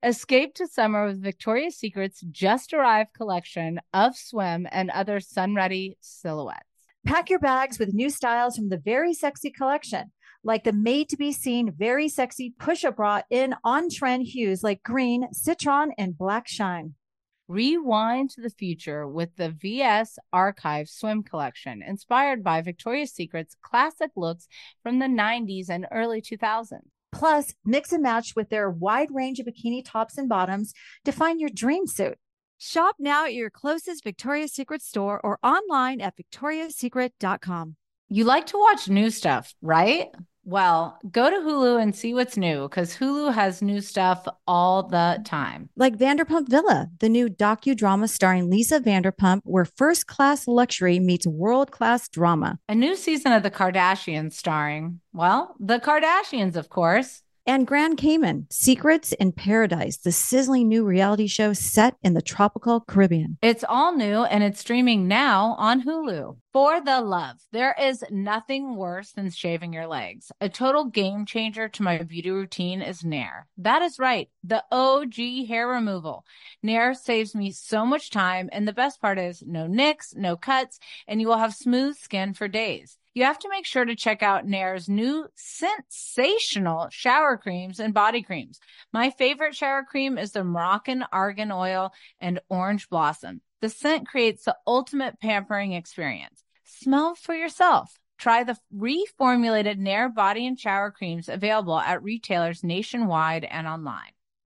Escape to summer with Victoria's Secret's just arrived collection of swim and other sun-ready silhouettes. Pack your bags with new styles from the Very Sexy collection, like the made to be seen Very Sexy push up bra in on trend hues like green, citron, and black shine. Rewind to the future with the VS Archive swim collection, inspired by Victoria's Secret's classic looks from the 90s and early 2000s. Plus, mix and match with their wide range of bikini tops and bottoms to find your dream suit. Shop now at your closest Victoria's Secret store or online at victoriassecret.com. You like to watch new stuff, right? Well, go to Hulu and see what's new because Hulu has new stuff all the time. Like Vanderpump Villa, the new docudrama starring Lisa Vanderpump, where first class luxury meets world class drama. A new season of The Kardashians starring, well, the Kardashians, of course. And Grand Cayman, Secrets in Paradise, the sizzling new reality show set in the tropical Caribbean. It's all new and it's streaming now on Hulu. For the love, there is nothing worse than shaving your legs. A total game changer to my beauty routine is Nair. That is right, the OG hair removal. Nair saves me so much time, and the best part is no nicks, no cuts, and you will have smooth skin for days. You have to make sure to check out Nair's new sensational shower creams and body creams. My favorite shower cream is the Moroccan Argan Oil and Orange Blossom. The scent creates the ultimate pampering experience. Smell for yourself. Try the reformulated Nair body and shower creams available at retailers nationwide and online.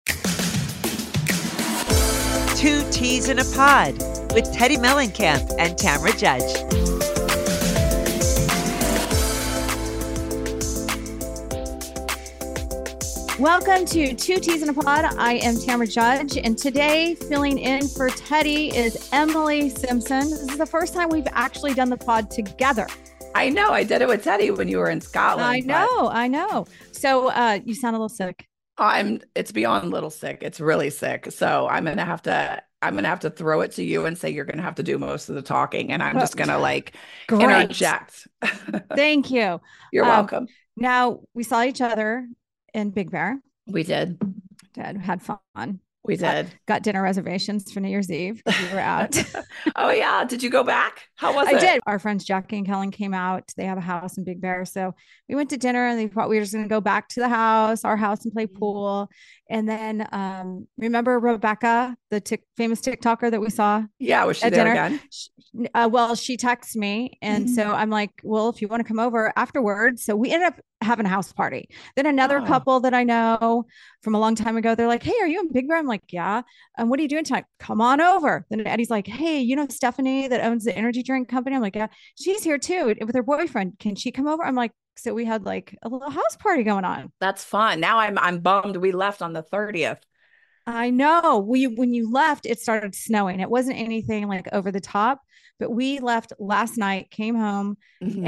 Two Teas in a Pod with Teddi Mellencamp and Tamra Judge. Welcome to Two Teas in a Pod. I am Tamra Judge, and today filling in for Teddi is Emily Simpson. This is the first time we've actually done the pod together. I know. I did it with Teddi when you were in Scotland. I know. So you sound a little sick. It's beyond little sick. It's really sick. So I'm gonna have to throw it to you and say you're gonna have to do most of the talking, and I'm just gonna interject. Thank you. You're welcome. Now we saw each other in Big Bear. We did. Had fun. We did. Got dinner reservations for New Year's Eve. We were out. Oh yeah. Did you go back? How was it? I did. Our friends Jackie and Kellen came out. They have a house in Big Bear. So we went to dinner and they thought we were just going to go back to our house and play pool. And then remember Rebecca, the famous TikToker that we saw? Yeah. Was she at there dinner? again? She texted me. And so I'm like, well, if you want to come over afterwards. So we ended up having a house party. Then another couple that I know from a long time ago, they're like, hey, are you in Big Bear? I'm like, yeah. And what are you doing tonight? Come on over. Then Eddie's like, hey, you know Stephanie that owns the energy drink company? I'm like, yeah, she's here too with her boyfriend. Can she come over? I'm like, so we had like a little house party going on. That's fun. Now I'm bummed we left on the 30th. I know. When you left, it started snowing. It wasn't anything like over the top, but we left last night, came home,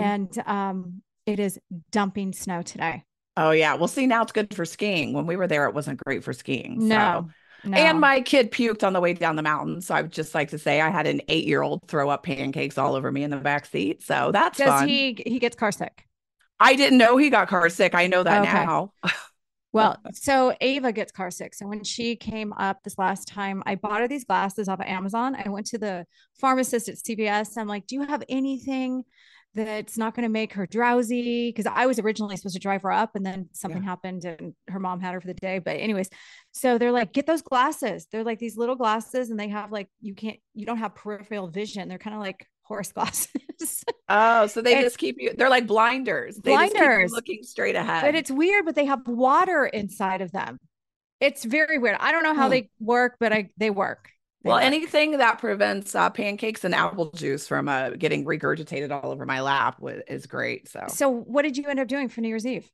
and it is dumping snow today. Oh yeah. Well, see, now it's good for skiing. When we were there, it wasn't great for skiing. No. And my kid puked on the way down the mountain. So I would just like to say I had an 8-year-old throw up pancakes all over me in the back seat. So that's fun. He gets car sick? I didn't know he got car sick. I know that now. Well, so Ava gets car sick. So when she came up this last time, I bought her these glasses off of Amazon. I went to the pharmacist at CVS. I'm like, do you have anything that's not going to make her drowsy? Because I was originally supposed to drive her up and then something happened and her mom had her for the day. But anyways, so they're like, get those glasses. They're like these little glasses and they have like, you don't have peripheral vision. They're kind of like horse glasses. Oh, so they just keep you, they're like blinders. They just keep you looking straight ahead. But it's weird, but they have water inside of them. It's very weird. I don't know how they work, but they work. Anything that prevents pancakes and apple juice from getting regurgitated all over my lap is great. So what did you end up doing for New Year's Eve?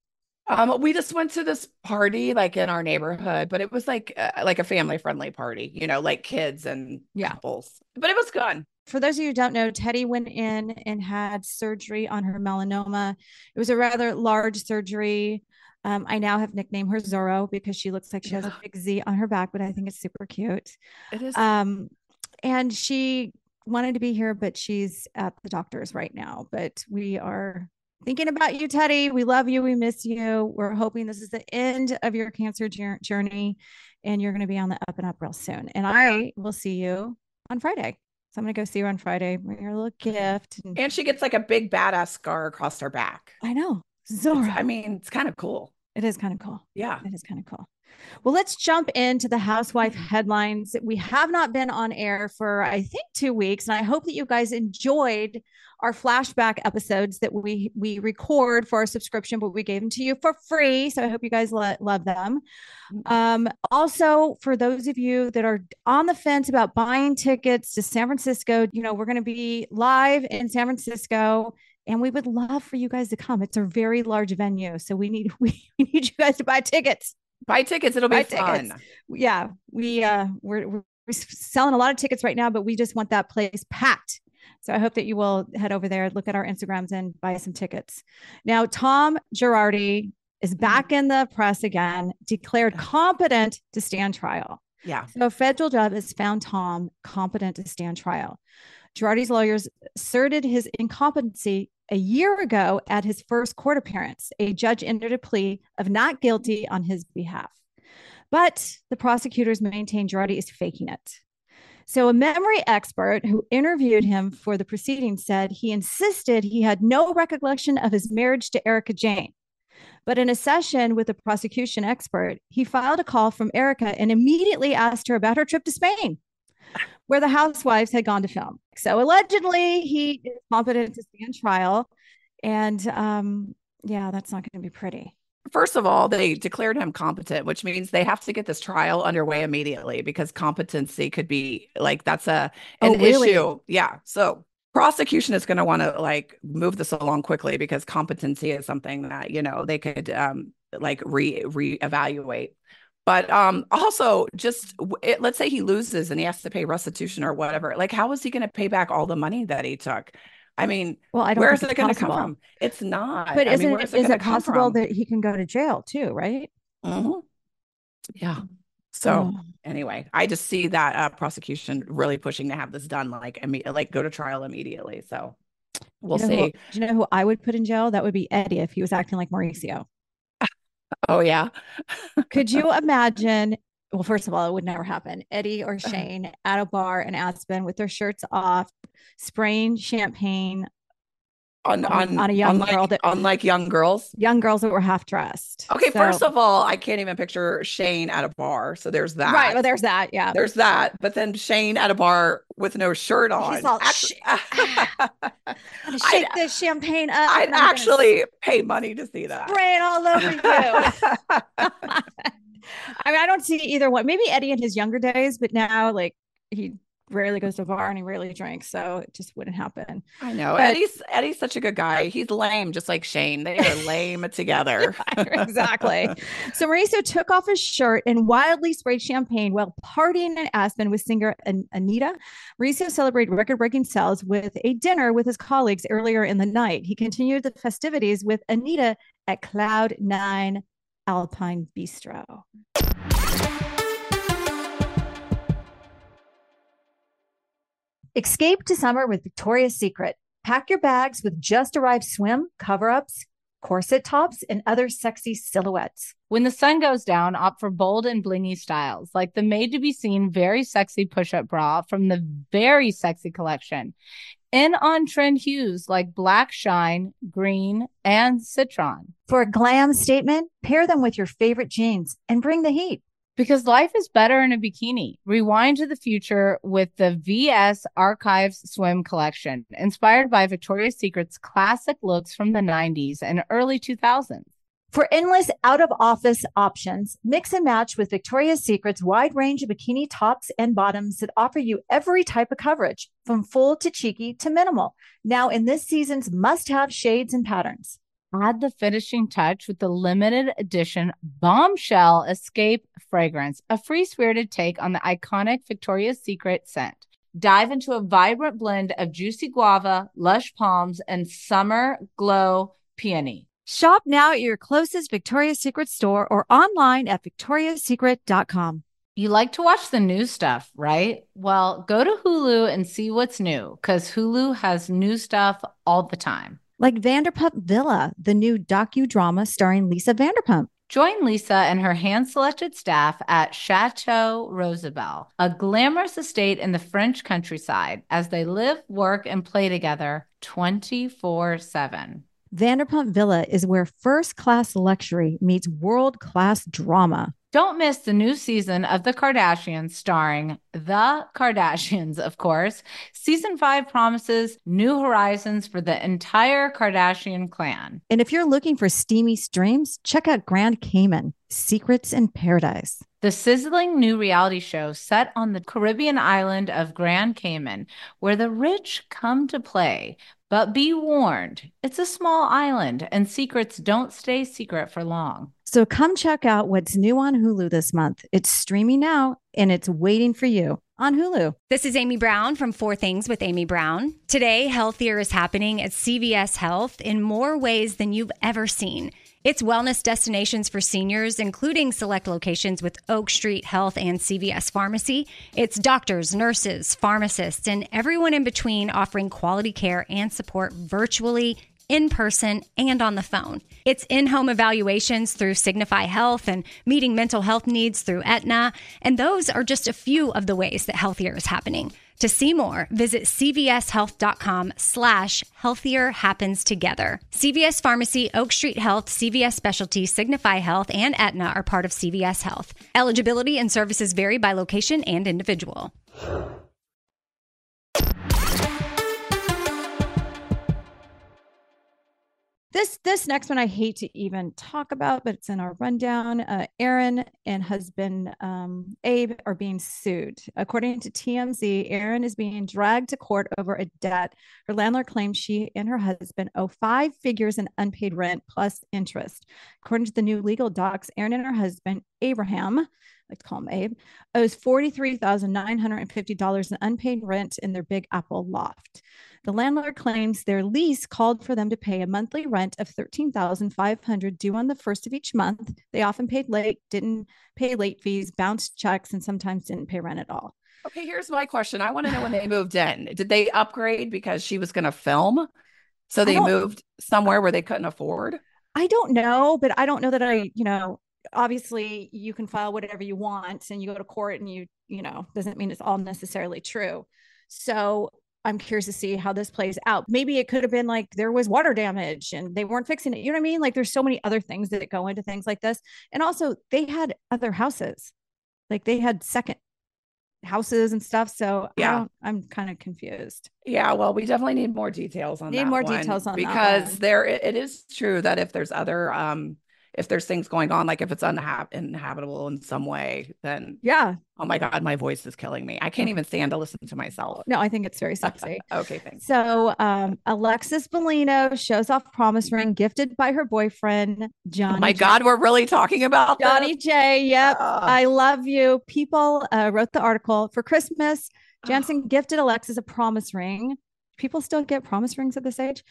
We just went to this party like in our neighborhood, but it was like a family friendly party, like kids and couples, but it was good. For those of you who don't know, Teddi went in and had surgery on her melanoma. It was a rather large surgery. I now have nicknamed her Zorro because she looks like she has a big Z on her back, but I think it's super cute. It is. And she wanted to be here, but she's at the doctor's right now. But we are Thinking about you, Teddy. We love you. We miss you. We're hoping this is the end of your cancer journey and you're going to be on the up and up real soon. And I will see you on Friday. So I'm going to go see her on Friday. Bring her a little gift. And she gets like a big badass scar across her back. I know. Zorro. It's kind of cool. It is kind of cool. Yeah. It is kind of cool. Well, let's jump into the housewife headlines. We have not been on air for, I think, 2 weeks. And I hope that you guys enjoyed our flashback episodes that we record for our subscription, but we gave them to you for free. So I hope you guys love them. Also, for those of you that are on the fence about buying tickets to San Francisco, we're going to be live in San Francisco. And we would love for you guys to come. It's a very large venue. So we need you guys to buy tickets. Buy tickets. It'll be fun. Yeah. We're selling a lot of tickets right now, but we just want that place packed. So I hope that you will head over there, look at our Instagrams and buy some tickets. Now, Tom Girardi is back in the press again, declared competent to stand trial. Yeah. So a federal judge has found Tom competent to stand trial. Girardi's lawyers asserted his incompetency a year ago at his first court appearance. A judge entered a plea of not guilty on his behalf. But the prosecutors maintain Girardi is faking it. So a memory expert who interviewed him for the proceedings said he insisted he had no recollection of his marriage to Erica Jane. But in a session with a prosecution expert, he filed a call from Erica and immediately asked her about her trip to Spain, where the housewives had gone to film. So allegedly, he is competent to stand trial. And that's not going to be pretty. First of all, they declared him competent, which means they have to get this trial underway immediately because competency could be like, that's an issue. Yeah. So prosecution is going to want to move this along quickly because competency is something that, they could reevaluate. But also let's say he loses and he has to pay restitution or whatever. How is he going to pay back all the money that he took? I mean, where is it going to come from? It's not. But is it possible that he can go to jail too, right? Mm-hmm. Yeah. So anyway, I just see that prosecution really pushing to have this done, go to trial immediately. So we'll see. Do you know who I would put in jail? That would be Eddie if he was acting like Mauricio. Oh, yeah. Could you imagine? Well, first of all, it would never happen. Eddie or Shane at a bar in Aspen with their shirts off, spraying champagne on a young girl unlike young girls that were half dressed. Okay, first of all, I can't even picture Shane at a bar. So there's that. Right. Well, there's that. Yeah. There's that. But then Shane at a bar with no shirt on. He's all shake this champagne up. I'd actually pay money to see that. Spray it all over you. I mean, I don't see either one. Maybe Eddie in his younger days, but now he rarely goes to a bar and he rarely drinks, so it just wouldn't happen. I know. But Eddie's such a good guy. He's lame, just like Shane. They are lame together. Exactly. So Mauricio took off his shirt and wildly sprayed champagne while partying in Aspen with singer Anita. Mauricio celebrated record-breaking sales with a dinner with his colleagues earlier in the night. He continued the festivities with Anita at Cloud 9 Alpine Bistro. Escape to summer with Victoria's Secret. Pack your bags with just arrived swim, cover-ups, corset tops, and other sexy silhouettes. When the sun goes down, opt for bold and blingy styles, like the made-to-be-seen very sexy push-up bra from the Very Sexy collection. In on-trend hues like black shine, green, and citron. For a glam statement, pair them with your favorite jeans and bring the heat. Because life is better in a bikini. Rewind to the future with the VS Archives Swim Collection, inspired by Victoria's Secret's classic looks from the 90s and early 2000s. For endless out-of-office options, mix and match with Victoria's Secret's wide range of bikini tops and bottoms that offer you every type of coverage, from full to cheeky to minimal. Now in this season's must-have shades and patterns. Add the finishing touch with the limited edition Bombshell Escape fragrance, a free-spirited take on the iconic Victoria's Secret scent. Dive into a vibrant blend of juicy guava, lush palms, and summer glow peony. Shop now at your closest Victoria's Secret store or online at victoriassecret.com. You like to watch the new stuff, right? Well, go to Hulu and see what's new, because Hulu has new stuff all the time. Like Vanderpump Villa, the new docudrama starring Lisa Vanderpump. Join Lisa and her hand-selected staff at Chateau Rosabelle, a glamorous estate in the French countryside, as they live, work, and play together 24/7. Vanderpump Villa is where first-class luxury meets world-class drama. Don't miss the new season of The Kardashians, starring The Kardashians, of course. Season 5 promises new horizons for the entire Kardashian clan. And if you're looking for steamy streams, check out Grand Cayman, Secrets in Paradise. The sizzling new reality show set on the Caribbean island of Grand Cayman, where the rich come to play. But be warned, it's a small island and secrets don't stay secret for long. So come check out what's new on Hulu this month. It's streaming now and it's waiting for you on Hulu. This is Amy Brown from Four Things with Amy Brown. Today, healthier is happening at CVS Health in more ways than you've ever seen. It's wellness destinations for seniors, including select locations with Oak Street Health and CVS Pharmacy. It's doctors, nurses, pharmacists, and everyone in between offering quality care and support virtually, in person, and on the phone. It's in-home evaluations through Signify Health and meeting mental health needs through Aetna. And those are just a few of the ways that healthier is happening. To see more, visit cvshealth.com/healthier happens together. CVS Pharmacy, Oak Street Health, CVS Specialty, Signify Health, and Aetna are part of CVS Health. Eligibility and services vary by location and individual. This next one I hate to even talk about, but it's in our rundown. Erin and husband Abe are being sued. According to TMZ, Erin is being dragged to court over a debt. Her landlord claims she and her husband owe 5 figures in unpaid rent plus interest. According to the new legal docs, Erin and her husband, Abraham, I like to call him Abe, owes $43,950 in unpaid rent in their Big Apple loft. The landlord claims their lease called for them to pay a monthly rent of $13,500 due on the first of each month. They often paid late, didn't pay late fees, bounced checks, and sometimes didn't pay rent at all. Okay, here's my question. I want to know when they moved in. Did they upgrade because she was going to film? So they moved somewhere where they couldn't afford? I don't know, but I don't know that obviously you can file whatever you want and you go to court and you doesn't mean it's all necessarily true. So I'm curious to see how this plays out. Maybe it could have been like there was water damage and they weren't fixing it. You know what I mean? Like there's so many other things that go into things like this. And also they had other houses, like they had second houses and stuff. So yeah, I'm kind of confused. Yeah, well, we definitely need more details on that. Because it is true that if there's other if there's things going on, like if it's uninhabitable in some way, then yeah. Oh my God, my voice is killing me. I can't even stand to listen to myself. No, I think it's very sexy. Okay, thanks. So Alexis Bellino shows off promise ring gifted by her boyfriend, Johnny. Oh my God, we're really talking about Johnny J. Yep. I love you. People wrote the article. For Christmas, Jansen gifted Alexis a promise ring. People still get promise rings at this age?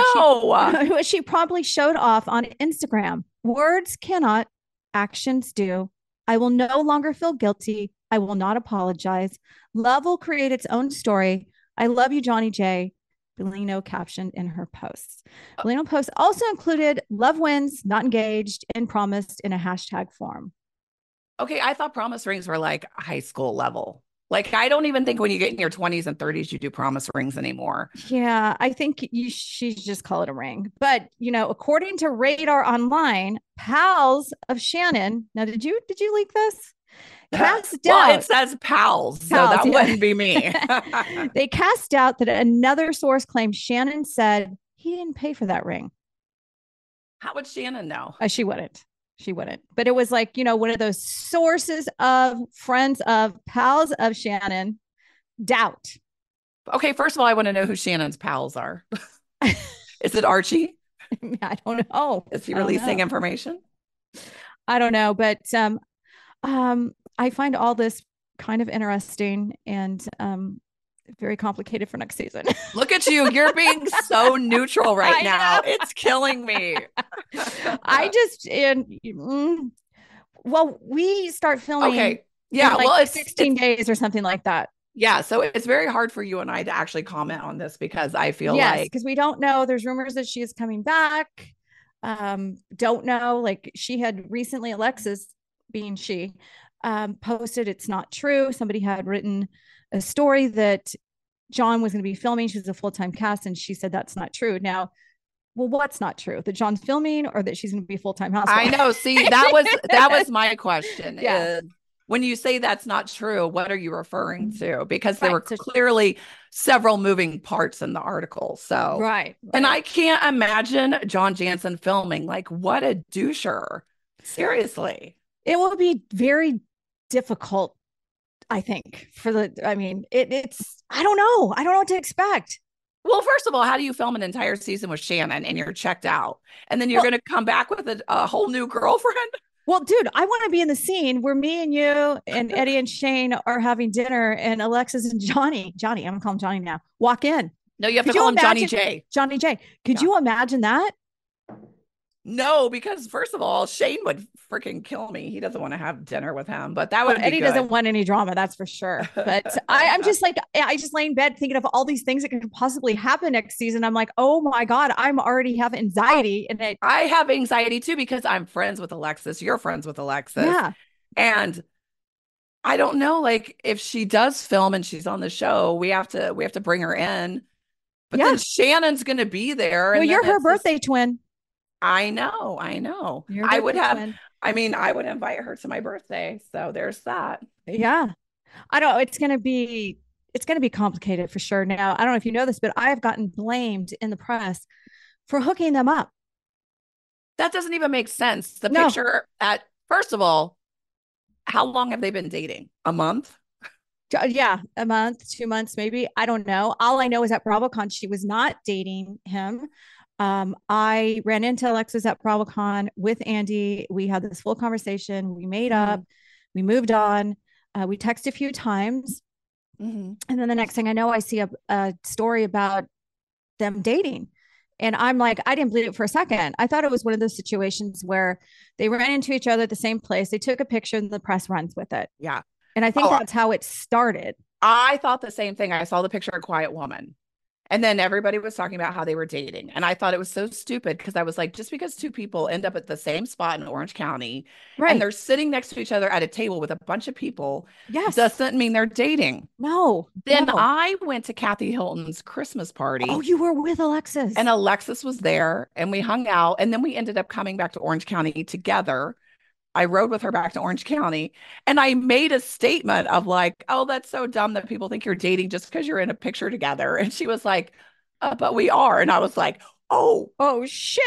Which she promptly showed off on Instagram. Words cannot, actions do. I will no longer feel guilty. I will not apologize. Love will create its own story. I love you, Johnny J. Bellino captioned in her posts. Bellino posts also included love wins, not engaged, and promised in a hashtag form. Okay, I thought promise rings were like high school level. Like, I don't even think when you get in your 20s and 30s, you do promise rings anymore. Yeah, I think you should just call it a ring. But, according to Radar Online, pals of Shannon. Now, did you leak this? Cast doubt. Well, it says pals, so that wouldn't be me. They cast doubt that another source claimed Shannon said he didn't pay for that ring. How would Shannon know? She wouldn't. She wouldn't. But it was like, one of those sources of friends of pals of Shannon. Doubt. Okay, first of all, I want to know who Shannon's pals are. Is it Archie? I don't know. Is he releasing information? I don't know. But I find all this kind of interesting and very complicated for next season. Look at you. You're being so neutral right now. It's killing me. We start filming. Okay. Yeah. in 16 days or something like that. Yeah, so it's very hard for you and I to actually comment on this because I feel Yes, like because we don't know. There's rumors that she is coming back. Don't know. Like she had recently, Alexis, being she, posted it's not true. Somebody had written a story that John was going to be filming. She's a full-time cast, and she said that's not true. Now, well, what's not true? That John's filming or that she's going to be a full-time housewife? I know. See, that was my question. Yeah. Is when you say that's not true, what are you referring to? Because there Right. were clearly several moving parts in the article. So, Right. and I can't imagine John Jansen filming. Like, what a doucher. Seriously. It will be very difficult, I think, I mean, it's, I don't know. I don't know what to expect. Well, first of all, how do you film an entire season with Shannon and you're checked out? And then you're Well, going to come back with a whole new girlfriend? well, dude, I want to be in the scene where me and you and Eddie and Shane are having dinner and Alexis and Johnny, I'm going to call him Johnny now, walk in. No, you have Could to you call him Johnny imagine- J. Johnny J. Could Yeah. you imagine that? No, because first of all, Shane would freaking kill me. He doesn't want to have dinner with him, but that would Well, be Eddie good. doesn't want any drama, that's for sure. But I'm just like, I just lay in bed thinking of all these things that could possibly happen next season. I'm like, oh my God, I'm already have anxiety. And I have anxiety too because I'm friends with Alexis. You're friends with Alexis. yeah. And I don't know, like if she does film and she's on the show, we have to bring her in. But Yeah. then Shannon's going to be there. Well, And you're then her it's just- birthday twin. I know. You're I would birthday have, twin. I mean, I would invite her to my birthday. So there's that. Yeah. I don't, it's going to be complicated for sure. Now, I don't know if you know this, but I have gotten blamed in the press for hooking them up. That doesn't even make sense. The No. picture first of all, how long have they been dating? A month? Yeah, a month, 2 months, maybe. I don't know. All I know is at BravoCon, she was not dating him. I ran into Alexis at BravoCon with Andy. We had this full conversation. We made up. We moved on. We texted a few times. And then the next thing I know, I see a story about them dating. And I'm like, I didn't believe it for a second. I thought it was one of those situations where they ran into each other at the same place. They took a picture and the press runs with it. Yeah. And I think that's how it started. I thought the same thing. I saw the picture of Quiet Woman. And then everybody was talking about how they were dating. And I thought it was so stupid because I was like, just because two people end up at the same spot in Orange County and they're sitting next to each other at a table with a bunch of people, doesn't mean they're dating. No. Then I went to Kathy Hilton's Christmas party. Oh, you were with Alexis. And Alexis was there and we hung out. And then we ended up coming back to Orange County together. I rode with her back to Orange County and I made a statement of like, oh, that's so dumb that people think you're dating just because you're in a picture together. And she was like, but we are. And I was like, oh shit.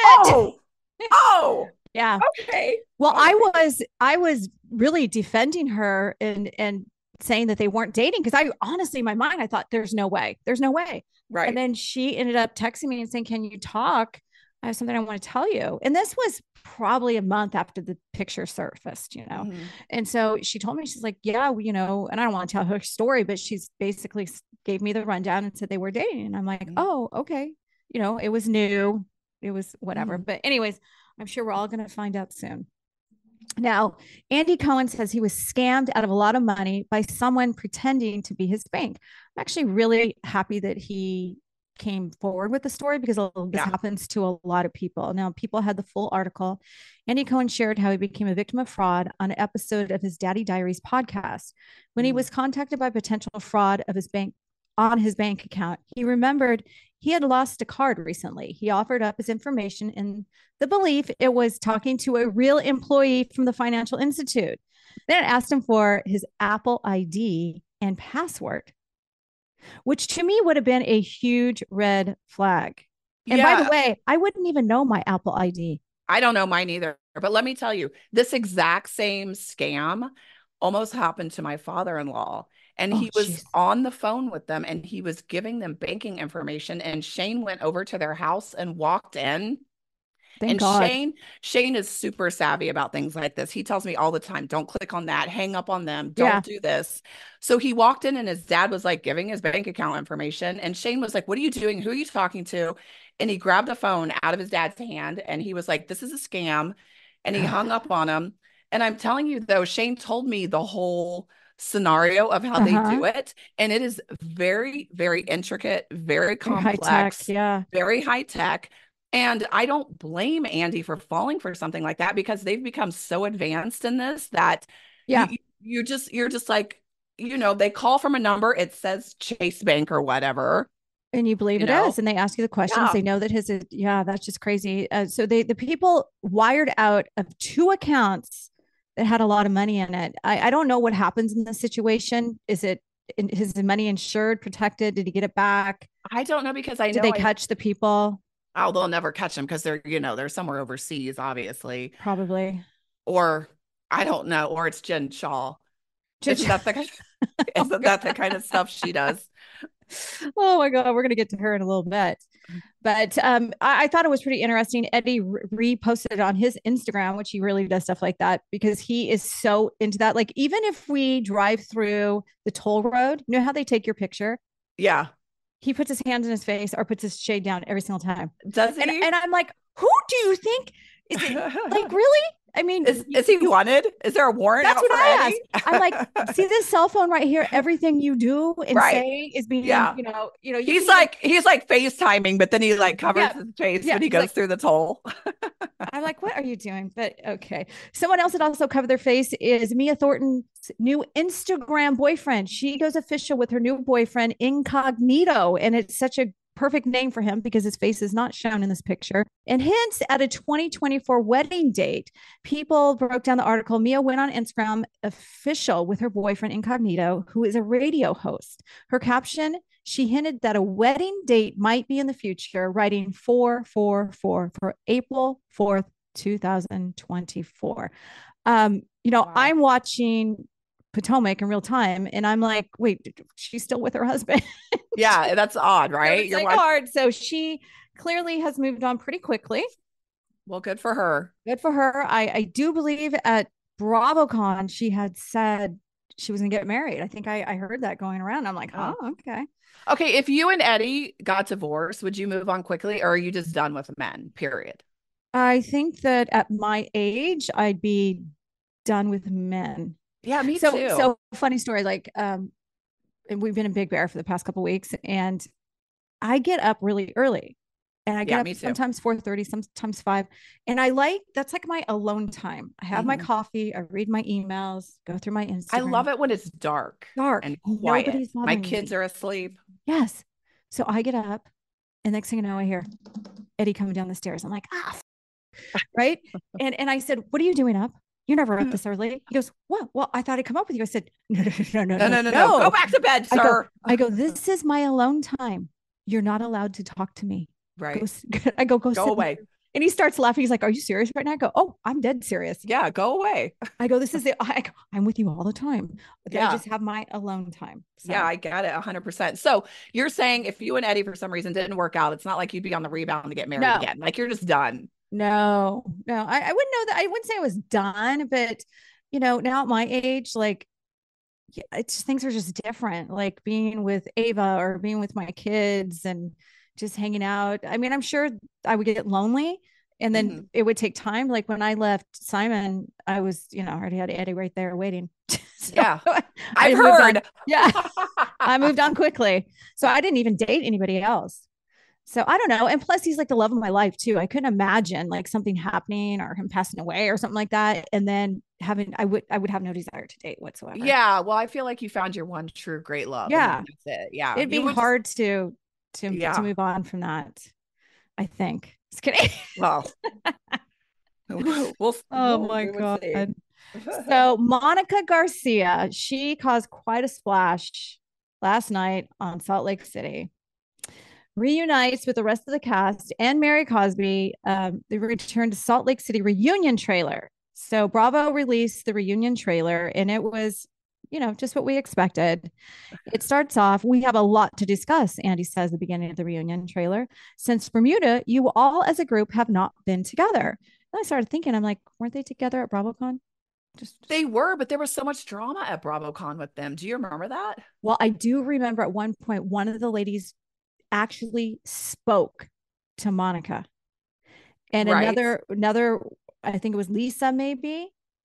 Oh, yeah. Okay. Well, I was really defending her and saying that they weren't dating because I honestly, in my mind, I thought there's no way. Right. And then she ended up texting me and saying, can you talk? I have something I want to tell you. And this was probably a month after the picture surfaced, And so she told me, she's like, yeah, and I don't want to tell her story, but she's basically gave me the rundown and said they were dating. And I'm like, oh, okay. It was new. It was whatever. But anyways, I'm sure we're all going to find out soon. Now, Andy Cohen says he was scammed out of a lot of money by someone pretending to be his bank. I'm actually really happy that he came forward with the story because this happens to a lot of people. Now, people had the full article. Andy Cohen shared how he became a victim of fraud on an episode of his Daddy Diaries podcast. When he was contacted by potential fraud of his bank on his bank account, he remembered he had lost a card recently. He offered up his information in the belief it was talking to a real employee from the financial institute. Then it asked him for his Apple ID and password, which to me would have been a huge red flag. And by the way, I wouldn't even know my Apple ID. I don't know mine either. But let me tell you, this exact same scam almost happened to my father-in-law. And he was on the phone with them and he was giving them banking information. And Shane went over to their house and walked in. Thank God. Shane is super savvy about things like this. He tells me all the time, don't click on that, hang up on them, don't do this. So he walked in and his dad was like giving his bank account information. And Shane was like, what are you doing? Who are you talking to? And he grabbed a phone out of his dad's hand and he was like, this is a scam. And he hung up on him. And I'm telling you though, Shane told me the whole scenario of how they Uh-huh. do it. And it is very, very intricate, very Very high tech. complex, Yeah. very high tech. And I don't blame Andy for falling for something like that because they've become so advanced in this that Yeah. you're just like, they call from a number, it says Chase Bank or whatever, And you believe you it know? is. And they ask you the questions. Yeah. They know that yeah, that's just crazy. So the people wired out of two accounts that had a lot of money in it. I don't know what happens in this situation. Is the money insured, protected? Did he get it back? I don't know because I Did know they catch the people? oh, they'll never catch them because they're somewhere overseas, obviously. Probably. Or I don't know, or it's Jen Shaw. Isn't that the kind Oh, isn't that the kind of stuff she does? oh my God, we're going to get to her in a little bit. But I thought it was pretty interesting. Eddie reposted it on his Instagram, which he really does stuff like that because he is so into that. Like, even if we drive through the toll road, you know how they take your picture? Yeah. He puts his hands in his face or puts his shade down every single time. Does he? And I'm like, who do you think? Is it like really? I mean, is he wanted? Is there a warrant that's out what for I Eddie? asked. I'm like, see this cell phone right here. Everything you do and Right. say is being, Yeah. He's like FaceTiming, but then he like covers his face when he goes through the toll. I'm like, what are you doing? But okay. Someone else that also covered their face is Mia Thornton's new Instagram boyfriend. She goes official with her new boyfriend, Incognito, and it's such a perfect name for him because his face is not shown in this picture, and hints at a 2024 wedding date. People broke down the article. Mia went on Instagram official with her boyfriend Incognito, who is a radio host. Her caption, she hinted that a wedding date might be in the future, writing 444 for April 4th, 2024. Wow. I'm watching Potomac in real time, and I'm like, wait, she's still with her husband. Yeah, that's odd, right? You're like hard. So she clearly has moved on pretty quickly. Well, good for her. Good for her. I do believe at BravoCon she had said she was gonna get married. I think I heard that going around. I'm like, oh, okay. Okay, if you and Eddie got divorced, would you move on quickly, or are you just done with men? Period. I think that at my age, I'd be done with men. Yeah, me too. So funny story. Like, and we've been in Big Bear for the past couple of weeks, and I get up really early, and I get up sometimes 4:30, sometimes 5, and that's like my alone time. I have my coffee, I read my emails, go through my Instagram. I love it when it's dark and quiet. Nobody's my kids are asleep. Yes. So I get up, and next thing you know, I hear Eddie coming down the stairs. I'm like, right. And I said, what are you doing up? You're never up this early. He goes, what? Well, I thought I'd come up with you. I said, no. Go back to bed, sir. I go, this is my alone time. You're not allowed to talk to me. Right. I go away. And he starts laughing. He's like, are you serious right now? I go, oh, I'm dead serious. Yeah, go away. I go, I'm with you all the time. Yeah. I just have my alone time. So. Yeah, I get it 100%. So you're saying if you and Eddie for some reason didn't work out, it's not like you'd be on the rebound to get married again. Like you're just done. No, I wouldn't know that. I wouldn't say I was done, but now at my age, like, things are just different. Like being with Ava or being with my kids and just hanging out. I mean, I'm sure I would get lonely, and then it would take time. Like when I left Simon, I was, I already had Eddie right there waiting. So yeah, I've heard. I moved on quickly, so I didn't even date anybody else. So I don't know. And plus he's like the love of my life too. I couldn't imagine like something happening or him passing away or something like that. And then I would have no desire to date whatsoever. Yeah. Well, I feel like you found your one true great love. Yeah. That's it. Yeah. It'd be hard to move on from that. I think. Just kidding. Well, oh my God. So Monica Garcia, she caused quite a splash last night on Salt Lake City. Reunites with the rest of the cast and Mary Cosby. They returned to Salt Lake City reunion trailer. So Bravo released the reunion trailer, and it was, just what we expected. It starts off, we have a lot to discuss, Andy says at the beginning of the reunion trailer. Since Bermuda, you all as a group have not been together. And I started thinking, I'm like, weren't they together at BravoCon? They were, but there was so much drama at BravoCon with them. Do you remember that? Well, I do remember at one point, one of the ladies actually spoke to Monica, and another, I think it was Lisa, maybe.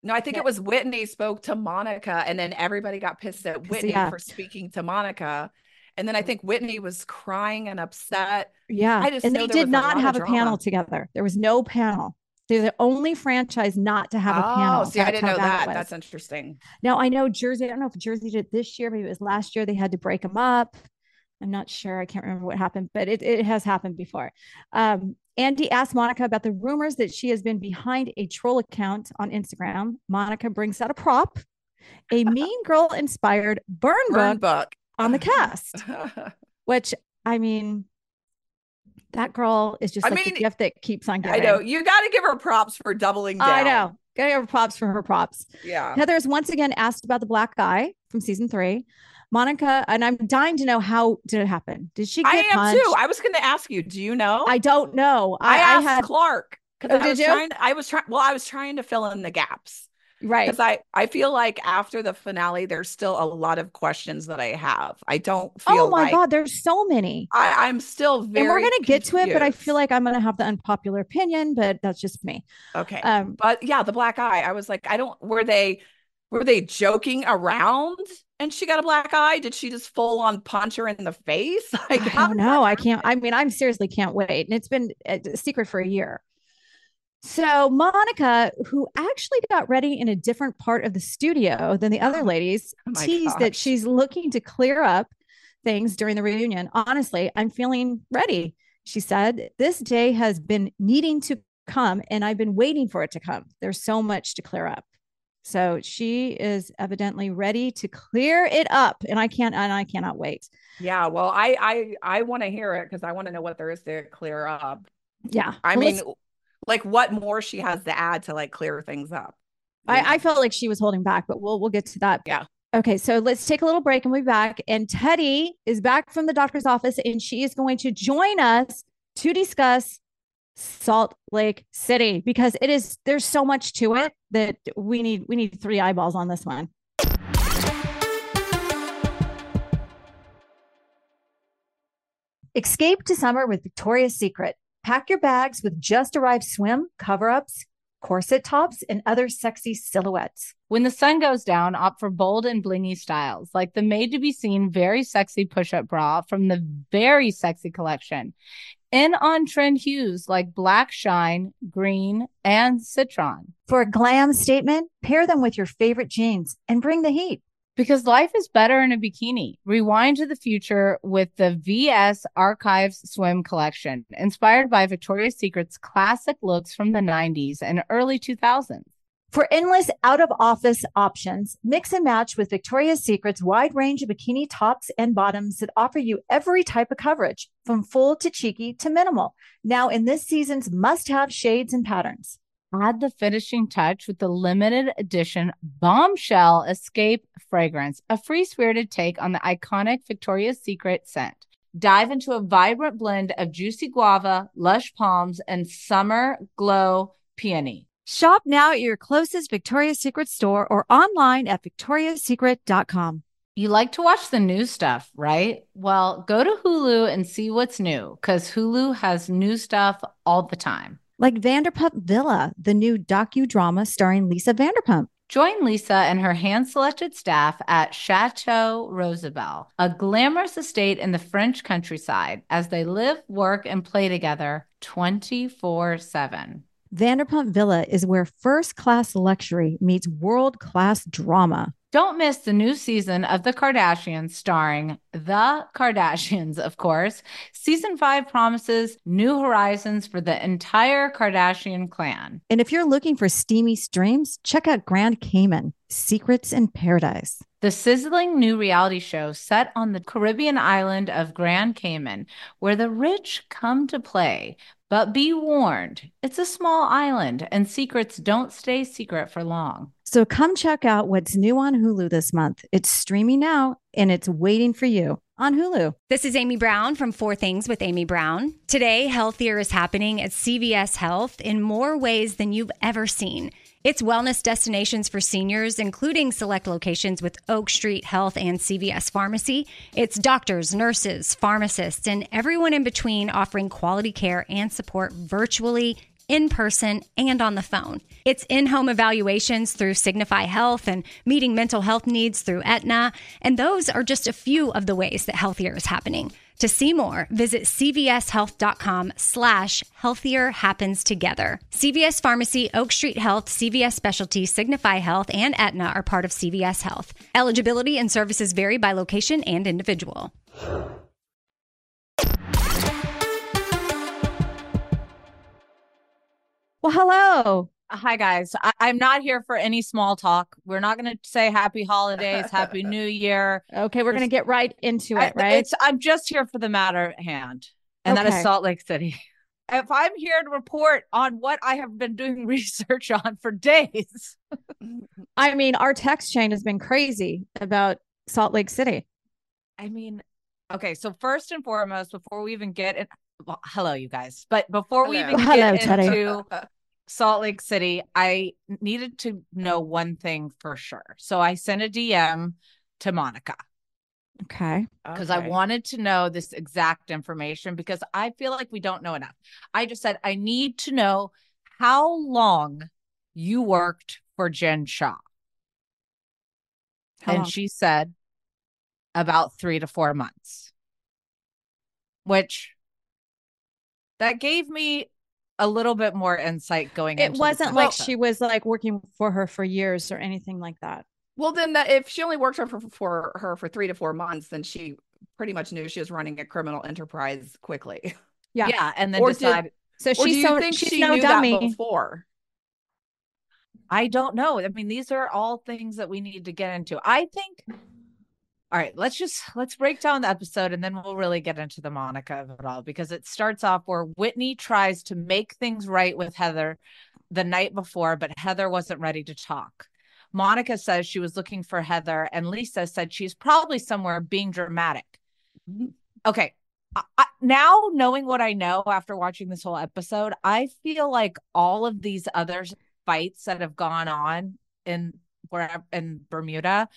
No, I think it was Whitney spoke to Monica, and then everybody got pissed at Whitney for speaking to Monica. And then I think Whitney was crying and upset. Yeah. I just and know they did not have a drama. panel together. There was no panel. They're the only franchise not to have a panel. Oh, see, I didn't know that. That's interesting. Now, I know Jersey, I don't know if Jersey did this year, maybe it was last year. They had to break them up. I'm not sure. I can't remember what happened, but it has happened before. Andy asked Monica about the rumors that she has been behind a troll account on Instagram. Monica brings out a prop, a Mean Girl inspired burn book on the cast, which, I mean, that girl is just the gift that keeps on giving. I know. You got to give her props for doubling down. I know. Got to give her props for her props. Yeah. Heather's once again asked about the black eye from season 3. Monica, and I'm dying to know, how did it happen? Did she get punched? Too. I was going to ask you, do you know? I don't know. I asked Clark. Oh, did you? I was trying to fill in the gaps. Right. Because I feel like after the finale, there's still a lot of questions that I have. I don't feel Oh my God, there's so many. I'm still very, and we're going to get to it, but I feel like I'm going to have the unpopular opinion, but that's just me. Okay. But yeah, the black eye, I was like, were they joking around and she got a black eye? Did she just full on punch her in the face? Like, I don't know. I can't. I mean, I'm seriously can't wait. And it's been a secret for a year. So Monica, who actually got ready in a different part of the studio than the other ladies, teased that she's looking to clear up things during the reunion. Honestly, I'm feeling ready. She said, this day has been needing to come and I've been waiting for it to come. There's so much to clear up. So she is evidently ready to clear it up, and I cannot wait. Yeah, well, I want to hear it because I want to know what there is to clear up. Yeah, I mean, like what more she has to add to like clear things up. I felt like she was holding back, but we'll get to that. Yeah. Okay, so let's take a little break and we'll be back. And Teddi is back from the doctor's office, and she is going to join us to discuss Salt Lake City, because there's so much to it that we need 3 eyeballs on this one. Escape to summer with Victoria's Secret. Pack your bags with just arrived swim, cover-ups, corset tops, and other sexy silhouettes. When the sun goes down, opt for bold and blingy styles, like the made-to-be-seen very sexy push-up bra from the Very Sexy collection. In on-trend hues like black shine, green, and citron. For a glam statement, pair them with your favorite jeans and bring the heat. Because life is better in a bikini. Rewind to the future with the VS Archives Swim Collection, inspired by Victoria's Secret's classic looks from the 90s and early 2000s. For endless out-of-office options, mix and match with Victoria's Secret's wide range of bikini tops and bottoms that offer you every type of coverage, from full to cheeky to minimal. Now in this season's must-have shades and patterns. Add the finishing touch with the limited edition Bombshell Escape fragrance, a free-spirited take on the iconic Victoria's Secret scent. Dive into a vibrant blend of juicy guava, lush palms, and summer glow peony. Shop now at your closest Victoria's Secret store or online at victoriassecret.com. You like to watch the new stuff, right? Well, go to Hulu and see what's new, because Hulu has new stuff all the time. Like Vanderpump Villa, the new docudrama starring Lisa Vanderpump. Join Lisa and her hand-selected staff at Chateau Rosabelle, a glamorous estate in the French countryside, as they live, work, and play together 24/7. Vanderpump Villa is where first-class luxury meets world-class drama. Don't miss the new season of The Kardashians, starring The Kardashians, of course. Season 5 promises new horizons for the entire Kardashian clan. And if you're looking for steamy streams, check out Grand Cayman, Secrets in Paradise. The sizzling new reality show set on the Caribbean island of Grand Cayman, where the rich come to play. But be warned, it's a small island and secrets don't stay secret for long. So come check out what's new on Hulu this month. It's streaming now and it's waiting for you on Hulu. This is Amy Brown from 4 Things with Amy Brown. Today, healthier is happening at CVS Health in more ways than you've ever seen. It's wellness destinations for seniors, including select locations with Oak Street Health and CVS Pharmacy. It's doctors, nurses, pharmacists, and everyone in between offering quality care and support virtually in person, and on the phone. It's in-home evaluations through Signify Health and meeting mental health needs through Aetna. And those are just a few of the ways that Healthier is happening. To see more, visit cvshealth.com/healthier happens together. CVS Pharmacy, Oak Street Health, CVS Specialty, Signify Health, and Aetna are part of CVS Health. Eligibility and services vary by location and individual. Well, hello. Hi, guys. I'm not here for any small talk. We're not going to say happy holidays, happy new year. Okay, we're going to get right into it, right? I'm just here for the matter at hand, and that is Salt Lake City. If I'm here to report on what I have been doing research on for days. I mean, our text chain has been crazy about Salt Lake City. I mean, okay, so first and foremost, before we even get in, well, hello, you guys. But before we even get into Salt Lake City, I needed to know one thing for sure. So I sent a DM to Monica. Okay. Because I wanted to know this exact information because I feel like we don't know enough. I just said, I need to know how long you worked for Jen Shah. And she said about 3 to 4 months, which that gave me a little bit more insight going into it. Wasn't like she was like working for her for years or anything like that. Well, then that if she only worked for her for 3 to 4 months, then she pretty much knew she was running a criminal enterprise quickly. Yeah. And then decided. She's no knew dummy. That before? I don't know. I mean, these are all things that we need to get into. I think. All right, let's break down the episode and then we'll really get into the Monica of it all, because it starts off where Whitney tries to make things right with Heather the night before, but Heather wasn't ready to talk. Monica says she was looking for Heather, and Lisa said she's probably somewhere being dramatic. Okay, now knowing what I know after watching this whole episode, I feel like all of these other fights that have gone on in Bermuda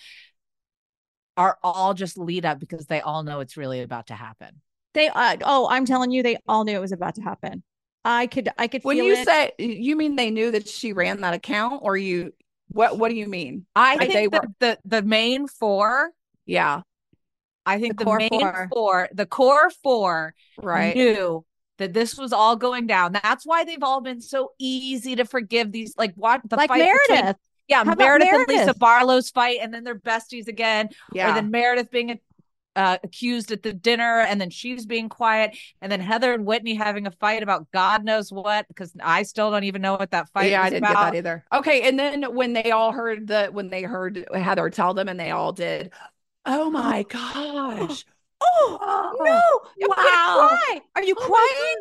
are all just lead up because they all know it's really about to happen. I'm telling you, they all knew it was about to happen. I could when feel you it. say, you mean they knew that she ran that account, or what do you mean? I think they were the main four. Yeah. I think the core four right knew that this was all going down. That's why they've all been so easy to forgive these, like what the like fight Meredith. Meredith and Lisa Barlow's fight, and then they're besties again. Yeah. Or then Meredith being accused at the dinner, and then she's being quiet, and then Heather and Whitney having a fight about God knows what, because I still don't even know what that fight was I didn't about. get that either. Okay, and then when they heard Heather tell them, and they all did, oh my gosh. No. Wow. Are you crying?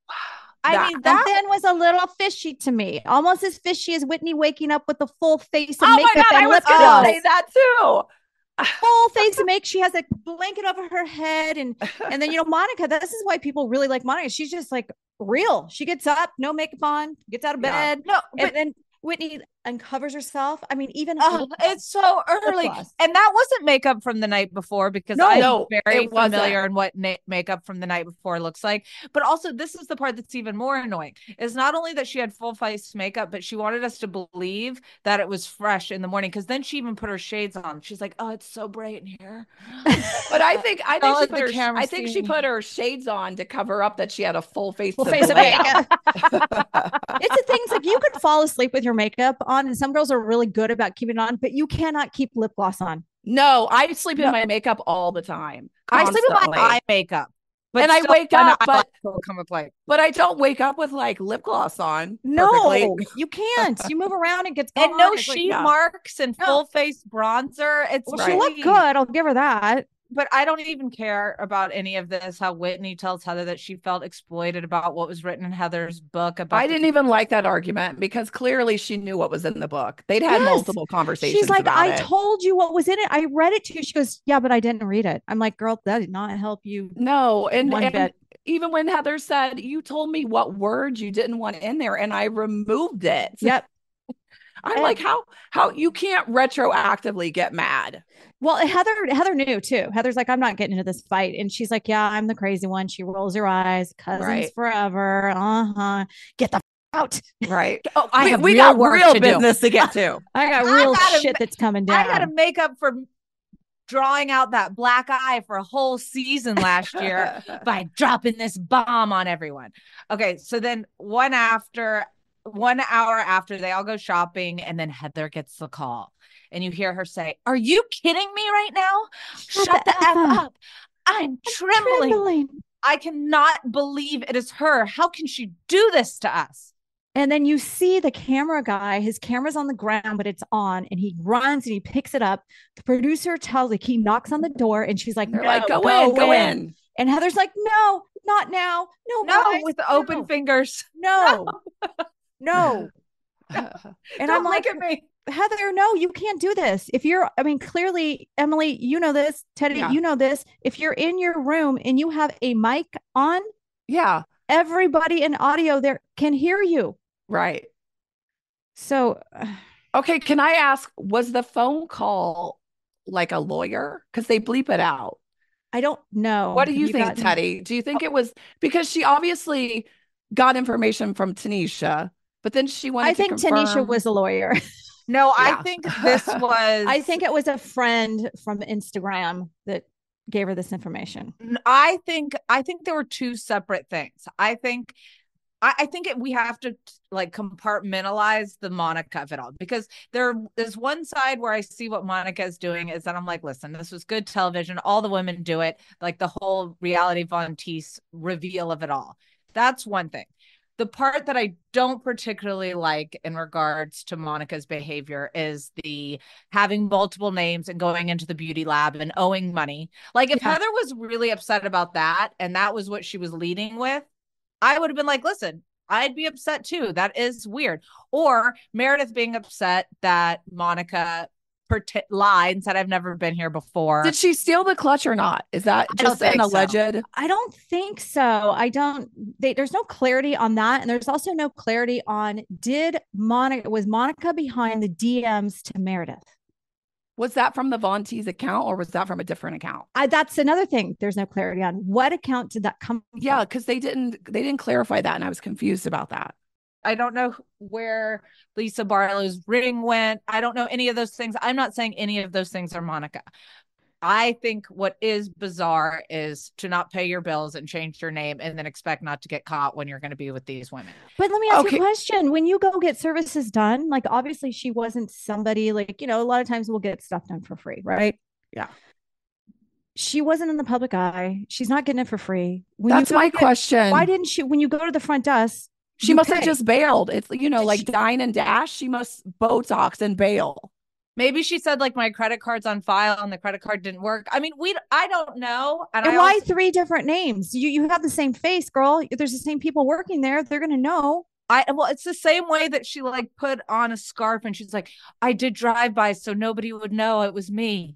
I mean, that then was a little fishy to me, almost as fishy as Whitney waking up with the full face of makeup. My God, and I was lip going gloss. to say that too. Full face of makeup. She has a blanket over her head, and then Monica. This is why people really like Monica. She's just like real. She gets up, no makeup on, gets out of bed. And then Whitney uncovers herself. I mean, even it's so early, and that wasn't makeup from the night before, because I'm very familiar in what makeup from the night before looks like. But also, this is the part that's even more annoying: is not only that she had full face makeup, but she wanted us to believe that it was fresh in the morning, because then she even put her shades on. She's like, "Oh, it's so bright in here." But I think she put her shades on to cover up that she had a full face of makeup. It's the things like you could fall asleep with your makeup on, and some girls are really good about keeping it on, but you cannot keep lip gloss on. No, I sleep in my makeup all the time. Constantly. I sleep in my eye makeup, and I wake up, but I don't wake up with like lip gloss on. No, perfectly. You can't. You move around and gets gone. And no sheet marks and full face bronzer. She looked good. I'll give her that. But I don't even care about any of this. How Whitney tells Heather that she felt exploited about what was written in Heather's book. I didn't even like that argument, because clearly she knew what was in the book. They'd had multiple conversations. She's like, I told you what was in it. I read it to you. She goes, yeah, but I didn't read it. I'm like, girl, that did not help you. No. And even when Heather said, you told me what words you didn't want in there, and I removed it. Yep. I'm like, how you can't retroactively get mad. Well, Heather knew too. Heather's like, I'm not getting into this fight. And she's like, yeah, I'm the crazy one. She rolls her eyes. Cousins forever. Get the out. Right. Oh, I have we real got work real to business to get to. I got real shit that's coming down. I got to make up for drawing out that black eye for a whole season last year by dropping this bomb on everyone. Okay, so then 1 hour after, they all go shopping, and then Heather gets the call, and you hear her say, "Are you kidding me right now? Shut the F up. I'm trembling. I cannot believe it is her. How can she do this to us?" And then you see the camera guy, his camera's on the ground, but it's on, and he runs and he picks it up. The producer he knocks on the door, and she's like, They're no, like, go in. And Heather's like, no, not now. No, guys, with the open fingers. No. And I'm like, look at me. Heather, no, you can't do this. Clearly, Emily, you know this. Teddy, you know this. If you're in your room and you have a mic on, everybody in audio there can hear you. Right. So, okay, can I ask, was the phone call like a lawyer? Because they bleep it out. I don't know. What do you think, Teddy? Do you think it was because she obviously got information from Tanisha, but then she wanted to confirm... Tanisha was a lawyer. No, I think this was... I think it was a friend from Instagram that gave her this information. I think there were two separate things. I think we have to like compartmentalize the Monica of it all, because there's one side where I see what Monica is doing is that I'm like, listen, this was good television. All the women do it, like the whole reality Von Teese reveal of it all. That's one thing. The part that I don't particularly like in regards to Monica's behavior is the having multiple names and going into the beauty lab and owing money. Like if Heather was really upset about that and that was what she was leading with, I would have been like, listen, I'd be upset too. That is weird. Or Meredith being upset that Monica lied and said, I've never been here before. Did she steal the clutch or not? Is that just an alleged? I don't think so. There's no clarity on that. And there's also no clarity on, was Monica behind the DMs to Meredith? Was that from the Von Teese account or was that from a different account? That's another thing. There's no clarity on what account did that come from? Yeah, because they didn't clarify that, and I was confused about that. I don't know where Lisa Barlow's ring went. I don't know any of those things. I'm not saying any of those things are Monica. I think what is bizarre is to not pay your bills and change your name and then expect not to get caught when you're going to be with these women. But let me ask you a question. When you go get services done, like obviously she wasn't somebody like, a lot of times we'll get stuff done for free, right? Yeah. She wasn't in the public eye. She's not getting it for free. That's my question. Why didn't she, when you go to the front desk, she must have just bailed. It's, like Dine and Dash, she must Botox and bail. Maybe she said like my credit card's on file and the credit card didn't work. I mean, I don't know. And why 3 different names? You have the same face, girl. If there's the same people working there, they're going to know. Well, it's the same way that she like put on a scarf and she's like, I did drive-by so nobody would know it was me.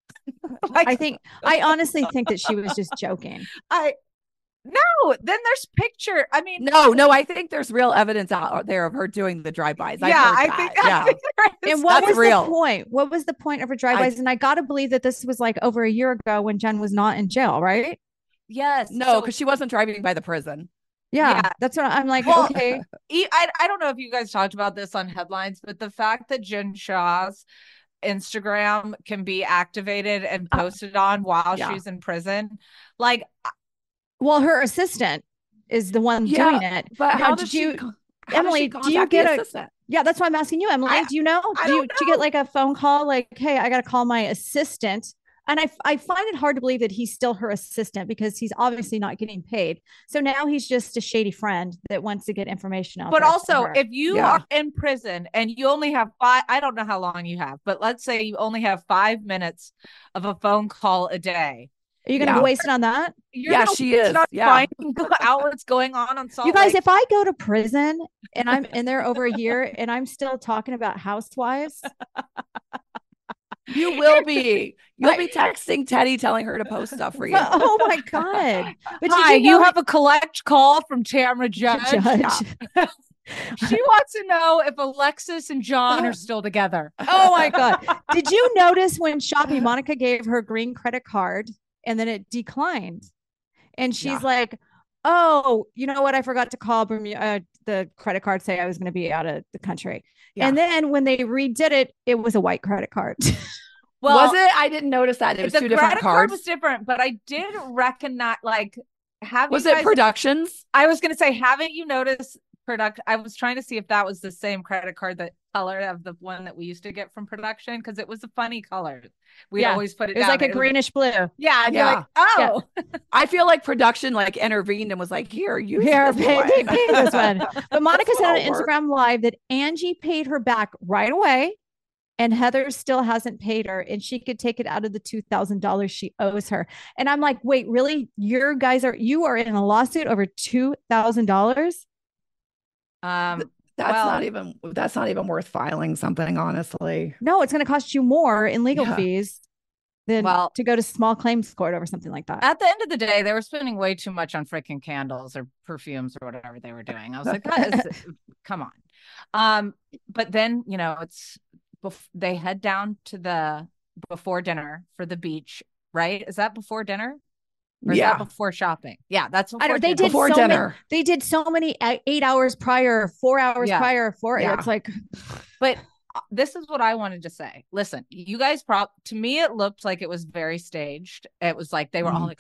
I honestly think that she was just joking. No, then there's picture. I mean, no, I think there's real evidence out there of her doing the drive-bys. I think and what was the point? What was the point of her drive-bys? And I got to believe that this was like over a year ago when Jen was not in jail, right? Yes. No, because she wasn't driving by the prison. Yeah, that's what I'm like. Well, okay. I don't know if you guys talked about this on headlines, but the fact that Jen Shah's Instagram can be activated and posted on while she's in prison, like. Well, her assistant is the one doing it. But how did you, Emily, do you get a, that's why I'm asking you, Emily, do you know? Do you get like a phone call like, hey, I got to call my assistant? And I find it hard to believe that he's still her assistant because he's obviously not getting paid. So now he's just a shady friend that wants to get information out. But also if you are in prison and you only have I don't know how long you have, but let's say you only have 5 minutes of a phone call a day. Are you going to waste it on that? She is. Finding out what's going on Salt You guys, Lake. if I go to prison and I'm in there over a year and I'm still talking about housewives. You will be. You'll be texting Teddy telling her to post stuff for you. Oh my God. But Hi, you have a collect call from Tamra Judge. She wants to know if Alexis and John are still together. Oh my God. Did you notice when Shopee, Monica gave her green credit card and then it declined? And she's like, oh, you know what? I forgot to call the credit card say I was going to be out of the country. Yeah. And then when they redid it, it was a white credit card. Well, was it? I didn't notice that. It was two different cards. The credit card was different, but I did recognize, like, was it Productions? I was going to say, haven't you noticed I was trying to see if that was the same credit card, that color of the one that we used to get from Production, because it was a funny color. We always put it. It was like a greenish blue. Yeah, and you're like, oh. Yeah. I feel like Production like intervened and was like, here, you pay this one. But Monica said on Instagram Live that Angie paid her back right away, and Heather still hasn't paid her, and she could take it out of the $2,000 she owes her. And I'm like, wait, really? You are in a lawsuit over $2,000? That's not even worth filing something, honestly. No, it's going to cost you more in legal fees than to go to small claims court over something like that. At the end of the day, they were spending way too much on freaking candles or perfumes or whatever they were doing. I was like, come on. But then, they head down to the before dinner for the beach, right? Is that before dinner? Or is that before shopping? Yeah, that's before dinner. Before dinner. They did so many 8 hours prior, 4 hours prior. It's like, but this is what I wanted to say. Listen, you guys, to me, it looked like it was very staged. It was like they were all like,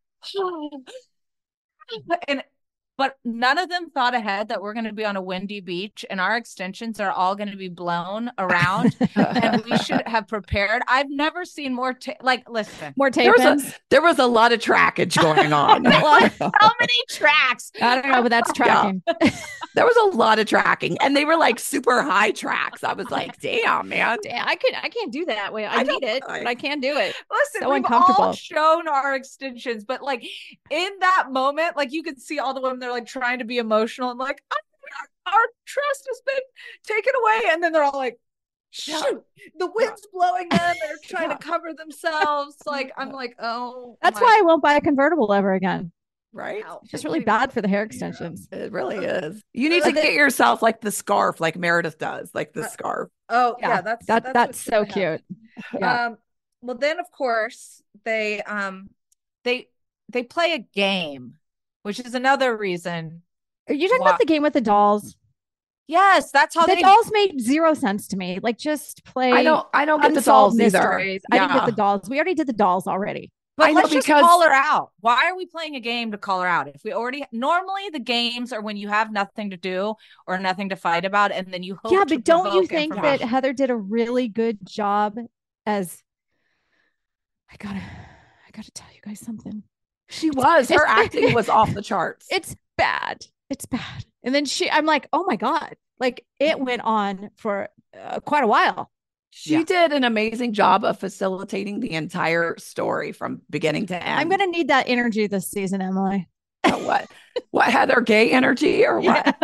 but none of them thought ahead that we're going to be on a windy beach and our extensions are all going to be blown around and we should have prepared. I've never seen more more tape-ins. There was a lot of trackage going on. How many tracks? I don't know, but that's tracking. Yeah. There was a lot of tracking, and they were like super high tracks. I was like, damn, man. I can't do that way. I need it, but I can't do it. Listen, so we've uncomfortable. all shown our extensions, but like in that moment, like you could see all the women, they're like trying to be emotional and like, our trust has been taken away. And then they're all like, shoot, the wind's blowing them. They're trying to cover themselves. Like, I'm like, oh. That's why I won't buy a convertible ever again. Right? It's just really bad for the hair extensions. It really is. You need to get yourself like the scarf, like Meredith does, like the scarf. Oh yeah, that's so cute. Yeah. Well, then of course they play a game, which is another reason. Are you talking about the game with the dolls? Yes, that's how the dolls made zero sense to me. Like, just play. I don't get the dolls mysteries. Either. I didn't get the dolls. We already did the dolls already. But let's just call her out. Why are we playing a game to call her out? If we normally the games are when you have nothing to do or nothing to fight about, and then you hope. Yeah, but don't you think that Heather did a really good job as? I gotta tell you guys something. She was. Her acting was off the charts. It's bad. And then I'm like, oh my God, like it went on for quite a while. She did an amazing job of facilitating the entire story from beginning to end. I'm going to need that energy this season, Emily. What? What, Heather Gay energy or what?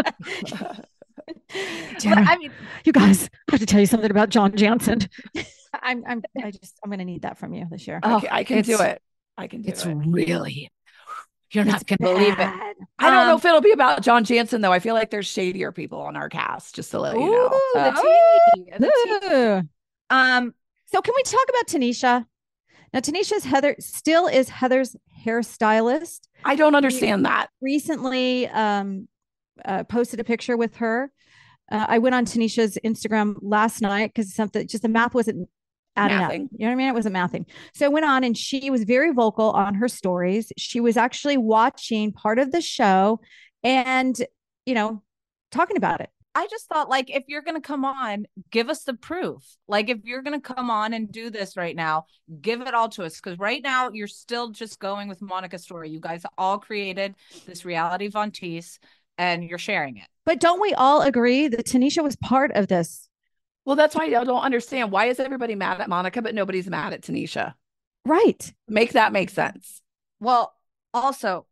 Tara, I mean, you guys, I have to tell you something about John Jansen. I'm going to need that from you this year. Okay, I can do it. I can do it. It's really, you're not going to believe it. I don't know if it'll be about John Jansen, though. I feel like there's shadier people on our cast, just to let you know. The tea. So can we talk about Tanisha? Now, Tanisha's still is Heather's hairstylist. I don't understand that. Recently posted a picture with her. I went on Tanisha's Instagram last night because the math wasn't adding up. You know what I mean? It wasn't mathing. So I went on and she was very vocal on her stories. She was actually watching part of the show and, talking about it. I just thought, like, if you're going to come on, give us the proof. Like, if you're going to come on and do this right now, give it all to us. Because right now, you're still just going with Monica's story. You guys all created this reality Von Teese, and you're sharing it. But don't we all agree that Tanisha was part of this? Well, that's why I don't understand. Why is everybody mad at Monica, but nobody's mad at Tanisha? Right. Make that make sense. Well, also,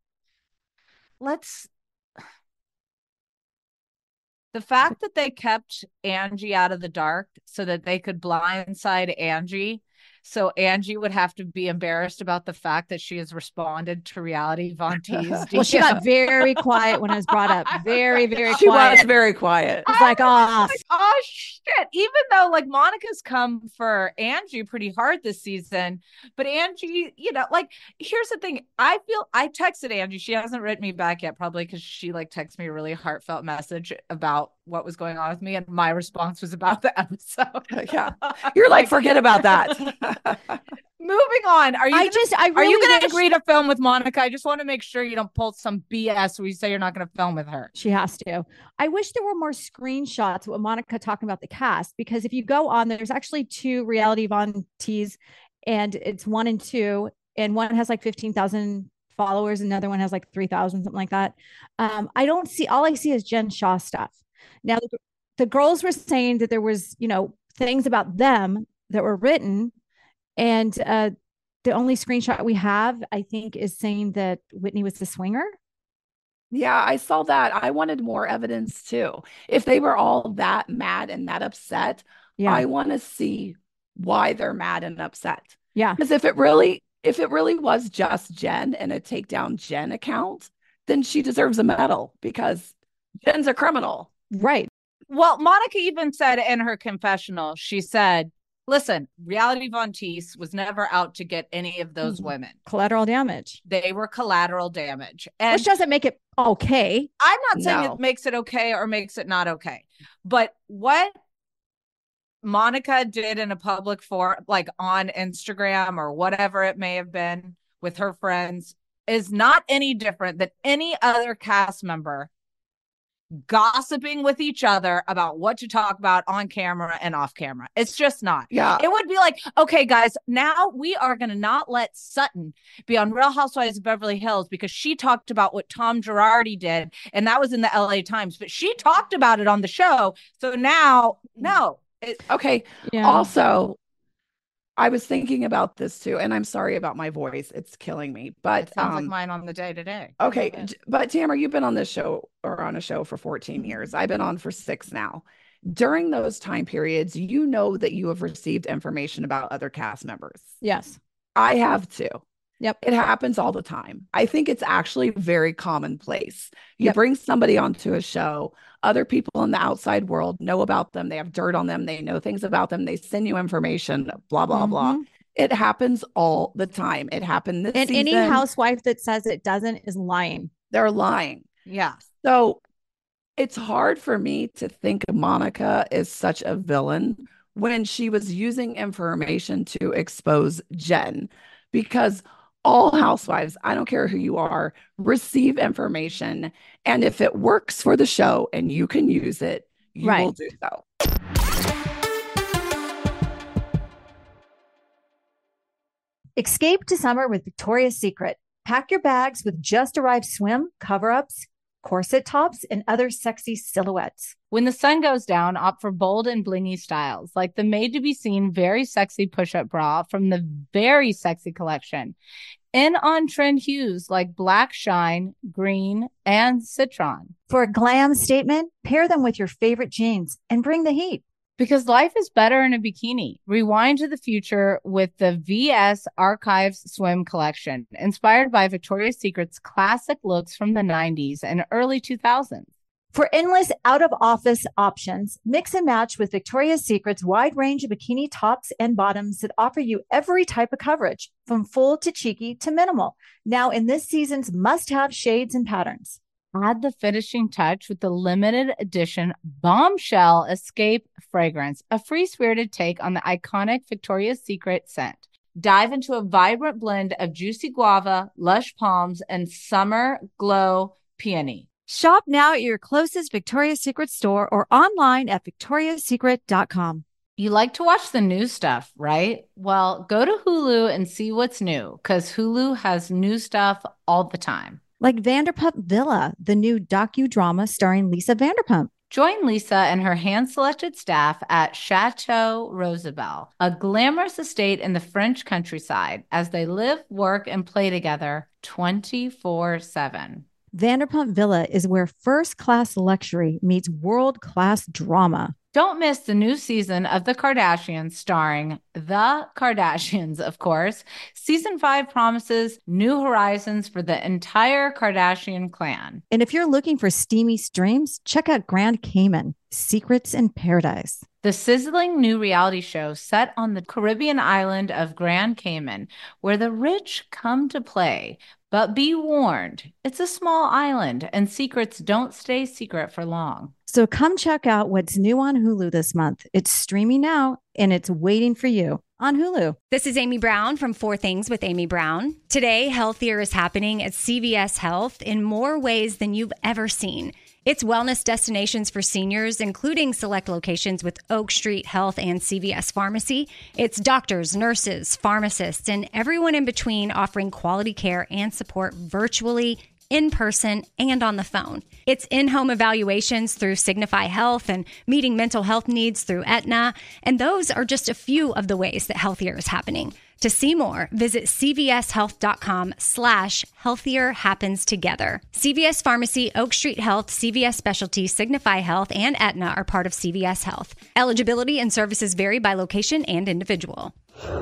the fact that they kept Angie out of the dark so that they could blindside Angie So Angie would have to be embarrassed about the fact that she has responded to Reality Von T's. Well, she got very quiet when it was brought up. Very, very She quiet. was very quiet. I was like, oh, oh shit. Even though like Monica's come for Angie pretty hard this season, but Angie, you know, like here's the thing. I texted Angie. She hasn't written me back yet, probably because she like texted me a really heartfelt message about what was going on with me. And my response was about the episode. Yeah. You're like, forget about that. Moving on. Are you going to wish- agree to film with Monica? I just want to make sure you don't pull some BS where you say you're not going to film with her. She has to. I wish there were more screenshots with Monica talking about the cast, because if you go on, there's actually 2 Reality Von T's, and it's 1 and 2, and one has like 15,000 followers, another one has like 3,000, something like that. I don't see, all I see is Jen Shaw stuff. Now, the girls were saying that there was, you know, things about them that were written, and the only screenshot we have, I think, is saying that Whitney was the swinger. Yeah, I saw that. I wanted more evidence too. If they were all that mad and that upset, Yeah. I want to see why they're mad and upset. Yeah. Because if it really was just Jen and a takedown Jen account, then she deserves a medal because Jen's a criminal. Right. Well, Monica even said in her confessional, she said, listen, Reality Von Teese was never out to get any of those women. Collateral damage. They were collateral damage. And which doesn't make it okay. I'm not saying No. it makes it okay or makes it not okay. But what Monica did in a public forum, like on Instagram or whatever it may have been with her friends, is not any different than any other cast member gossiping with each other about what to talk about on camera and off camera. It's just not. Yeah. It would be like, okay, guys, now we are going to not let Sutton be on Real Housewives of Beverly Hills because she talked about what Tom Girardi did, and that was in the LA Times, but she talked about it on the show. So now, no. Okay. Yeah. Also, I was thinking about this too, and I'm sorry about my voice. It's killing me. But It sounds like mine on the day today. okay. But Tamara, you've been on this show or on a show for 14 years. I've been on for 6 now. During those time periods, you know that you have received information about other cast members. Yes. I have too. Yep. It happens all the time. I think it's actually very commonplace. You Yep. bring somebody onto a show, other people in the outside world know about them. They have dirt on them. They know things about them. They send you information, blah, blah, blah. Mhm. It happens all the time. It happened this And season. any housewife that says it doesn't is lying. They're lying. Yeah. So it's hard for me to think Monica is such a villain when she was using information to expose Jen, because all housewives, I don't care who you are, receive information. And if it works for the show and you can use it, you Right. will do so. Escape to summer with Victoria's Secret. Pack your bags with just arrived swim, cover-ups, corset tops, and other sexy silhouettes. When the sun goes down, opt for bold and blingy styles, like the made-to-be-seen very sexy push-up bra from the Very Sexy collection. In on-trend hues like black shine, green, and citron. For a glam statement, pair them with your favorite jeans and bring the heat. Because life is better in a bikini. Rewind to the future with the VS Archives Swim Collection, inspired by Victoria's Secret's classic looks from the 90s and early 2000s. For endless out-of-office options, mix and match with Victoria's Secret's wide range of bikini tops and bottoms that offer you every type of coverage, from full to cheeky to minimal. Now in this season's must-have shades and patterns. Add the finishing touch with the limited edition Bombshell Escape fragrance, a free-spirited take on the iconic Victoria's Secret scent. Dive into a vibrant blend of juicy guava, lush palms, and summer glow peony. Shop now at your closest Victoria's Secret store or online at victoriassecret.com. You like to watch the new stuff, right? Well, go to Hulu and see what's new, because Hulu has new stuff all the time. Like Vanderpump Villa, the new docudrama starring Lisa Vanderpump. Join Lisa and her hand-selected staff at Chateau Rosabelle, a glamorous estate in the French countryside, as they live, work, and play together 24/7. Vanderpump Villa is where first-class luxury meets world-class drama. Don't miss the new season of The Kardashians, starring The Kardashians, of course. Season 5 promises new horizons for the entire Kardashian clan. And if you're looking for steamy streams, check out Grand Cayman, Secrets in Paradise. The sizzling new reality show set on the Caribbean island of Grand Cayman, where the rich come to play. But be warned, it's a small island and secrets don't stay secret for long. So come check out what's new on Hulu this month. It's streaming now and it's waiting for you on Hulu. This is Amy Brown from Four Things with Amy Brown. Today, healthier is happening at CVS Health in more ways than you've ever seen. It's wellness destinations for seniors, including select locations with Oak Street Health and CVS Pharmacy. It's doctors, nurses, pharmacists, and everyone in between offering quality care and support virtually, in person, and on the phone. It's in-home evaluations through Signify Health and meeting mental health needs through Aetna. And those are just a few of the ways that healthier is happening. To see more, visit cvshealth.com/healthier happens together. CVS Pharmacy, Oak Street Health, CVS Specialty, Signify Health, and Aetna are part of CVS Health. Eligibility and services vary by location and individual.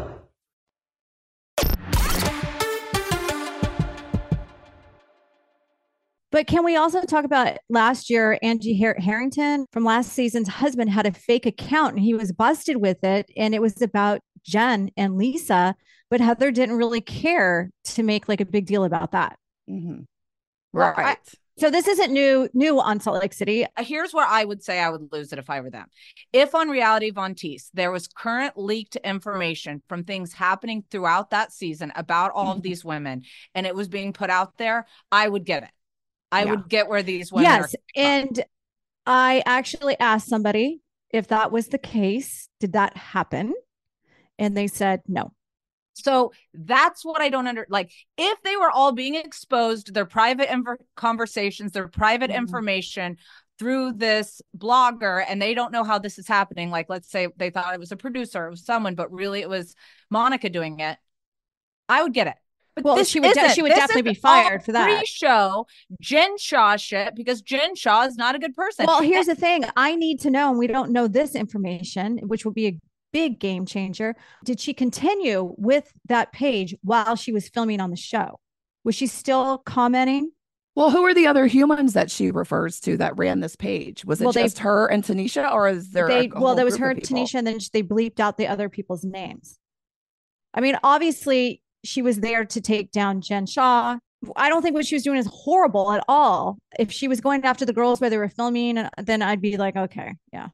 But can we also talk about last year, Angie Harrington from last season's husband had a fake account and he was busted with it. And it was about Jen and Lisa, but Heather didn't really care to make like a big deal about that. Mm-hmm. Right. Well, so this isn't new on Salt Lake City. Here's where I would say I would lose it if I were them. If on Reality Von Teese, there was current leaked information from things happening throughout that season about all of these women, and it was being put out there, I would get it. I would get where these women are. Yes. And I actually asked somebody if that was the case. Did that happen? And they said no. So that's what I don't like. If they were all being exposed, their private conversations, their private information through this blogger, and they don't know how this is happening. Like, let's say they thought it was a producer, it was someone, but really it was Monica doing it. I would get it. But well, she would definitely be fired for that. Pre-show Jen Shah shit, because Jen Shah is not a good person. Well, here's the thing. I need to know, and we don't know this information, which will be a big game changer. Did she continue with that page while she was filming on the show? Was she still commenting? Well, who are the other humans that she refers to that ran this page? Was it just her and Tanisha, or is there there was her, Tanisha, and then they bleeped out the other people's names. I mean, obviously she was there to take down Jen Shah. I don't think what she was doing is horrible at all. If she was going after the girls where they were filming, then I'd be like, okay, yeah.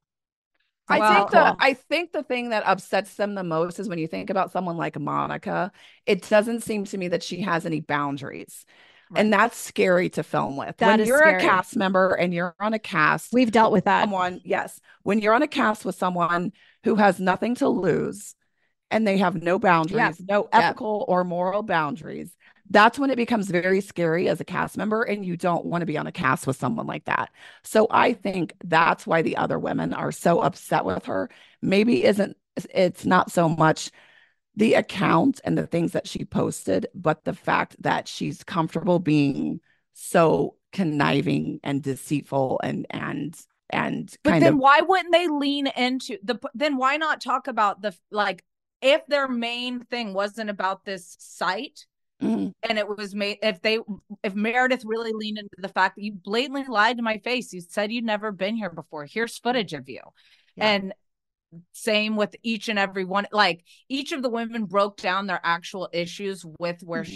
I think the thing that upsets them the most is when you think about someone like Monica, it doesn't seem to me that she has any boundaries. Right. And that's scary to film with. When you're scary. A cast member and you're on a cast. We've dealt with that. When you're on a cast with someone who has nothing to lose and they have no boundaries, no ethical or moral boundaries, that's when it becomes very scary as a cast member, and you don't want to be on a cast with someone like that. So I think that's why the other women are so upset with her. Maybe it's not so much the account and the things that she posted, but the fact that she's comfortable being so conniving and deceitful and but then why wouldn't they lean into then why not talk about if their main thing wasn't about this site, and it was made, if Meredith really leaned into the fact that you blatantly lied to my face, you said you'd never been here before, here's footage of you. And same with each and every one, like each of the women broke down their actual issues with where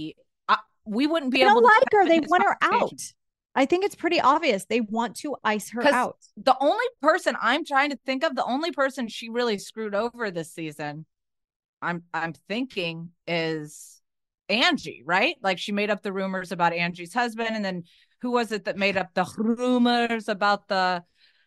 we wouldn't be able to like her. They want her out. I think it's pretty obvious they want to ice her out. The only person I'm trying to think of, the only person she really screwed over this season, I'm thinking, is Angie, right? Like she made up the rumors about Angie's husband, and then who was it that made up the rumors about the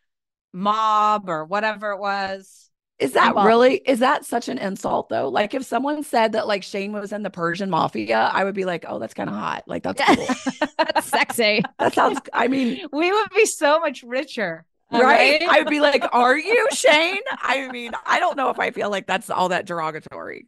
mob or whatever it was? Is that such an insult though? Like if someone said that like Shane was in the Persian mafia, I would be like, oh, that's kind of hot. Like that's cool. That's sexy. That sounds, I mean, we would be so much richer. Right? I would be like, are you Shane? I mean, I don't know if I feel like that's all that derogatory.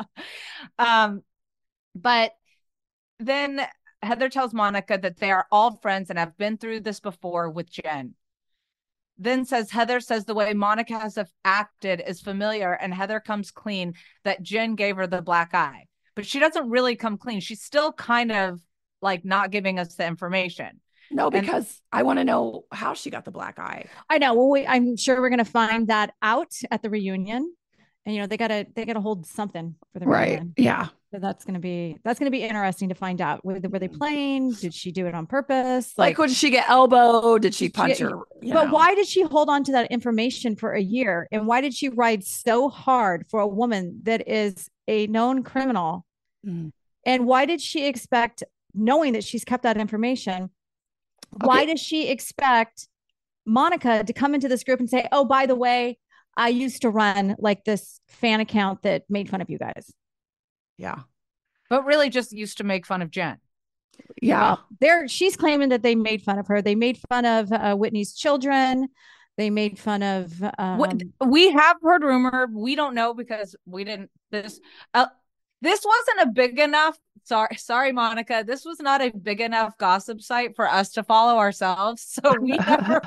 But then Heather tells Monica that they are all friends and have been through this before with Jen. then says, Heather says the way Monica has acted is familiar, and Heather comes clean that Jen gave her the black eye. But she doesn't really come clean. She's still kind of like not giving us the information. No, because I want to know how she got the black eye. I know. Well, I'm sure we're going to find that out at the reunion. And they gotta hold something for the reunion. Yeah. So that's gonna be interesting to find out. Were they playing? Did she do it on purpose? Like would she get elbowed? Did she punch her? But why did she hold on to that information for a year? And why did she ride so hard for a woman that is a known criminal? Mm. And why did she expect, knowing that she's kept that information, why does she expect Monica to come into this group and say, oh, by the way, I used to run like this fan account that made fun of you guys. Yeah. But really just used to make fun of Jen. Yeah. Well, she's claiming that they made fun of her. They made fun of Whitney's children. They made fun of. We have heard rumor. We don't know because we didn't. This wasn't a big enough. Sorry, Monica. This was not a big enough gossip site for us to follow ourselves. So we never.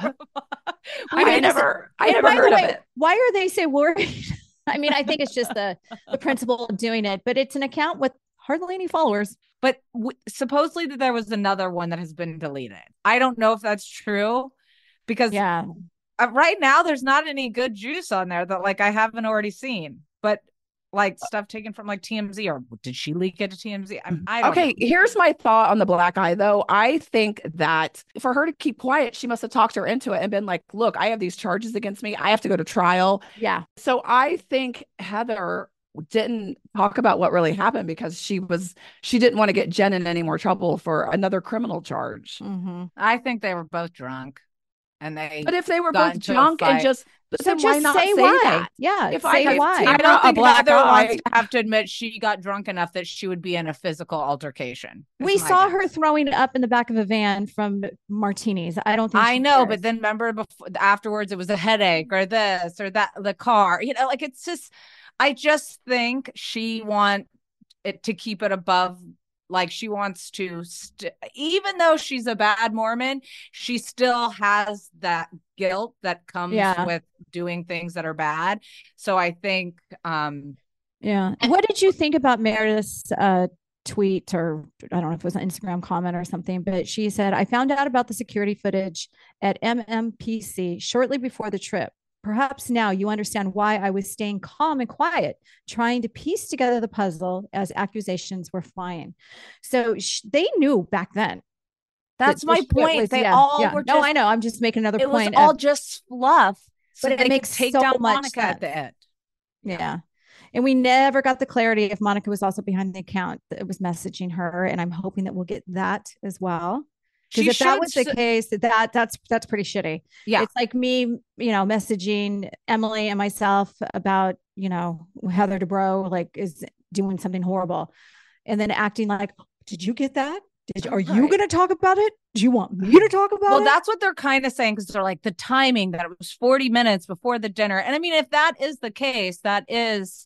I never heard of it. Why are they so worried? I mean, I think it's just the principle of doing it, but it's an account with hardly any followers. But supposedly there was another one that has been deleted. I don't know if that's true because right now there's not any good juice on there that like I haven't already seen. But like stuff taken from like TMZ, or did she leak it to TMZ? I don't know. Here's my thought on the black eye though. I think that for her to keep quiet, she must have talked her into it and been like, look, I have these charges against me. I have to go to trial. Yeah. So I think Heather didn't talk about what really happened because she didn't want to get Jen in any more trouble for another criminal charge. Mm-hmm. I think they were both drunk. But if they were both drunk and just why not say why? That? Yeah, say why. I don't think Heather wants to have to admit she got drunk enough that she would be in a physical altercation. We saw her throwing up in the back of a van from martinis. I don't think I know, but then remember afterwards it was a headache or this or that, the car. Like it's just. I just think she wants it to keep it above. Like she wants to, even though she's a bad Mormon, she still has that guilt that comes with doing things that are bad. So I think, What did you think about Meredith's tweet, or I don't know if it was an Instagram comment or something, but she said, I found out about the security footage at MMPC shortly before the trip. Perhaps now you understand why I was staying calm and quiet, trying to piece together the puzzle as accusations were flying. So they knew back then. That's my point. They all were. No, I know. I'm just making another point. It was all just fluff. But it makes take so down much Monica sense. at the end. Yeah. And we never got the clarity if Monica was also behind the account that was messaging her. And I'm hoping that we'll get that as well. Because if that was the case, that's pretty shitty. Yeah. It's like me, messaging Emily and myself about, Heather Dubrow, like is doing something horrible. And then acting like, did you get that? Are you going to talk about it? Do you want me to talk about it? Well, that's what they're kind of saying, because they're like the timing that it was 40 minutes before the dinner. And I mean, if that is the case, that is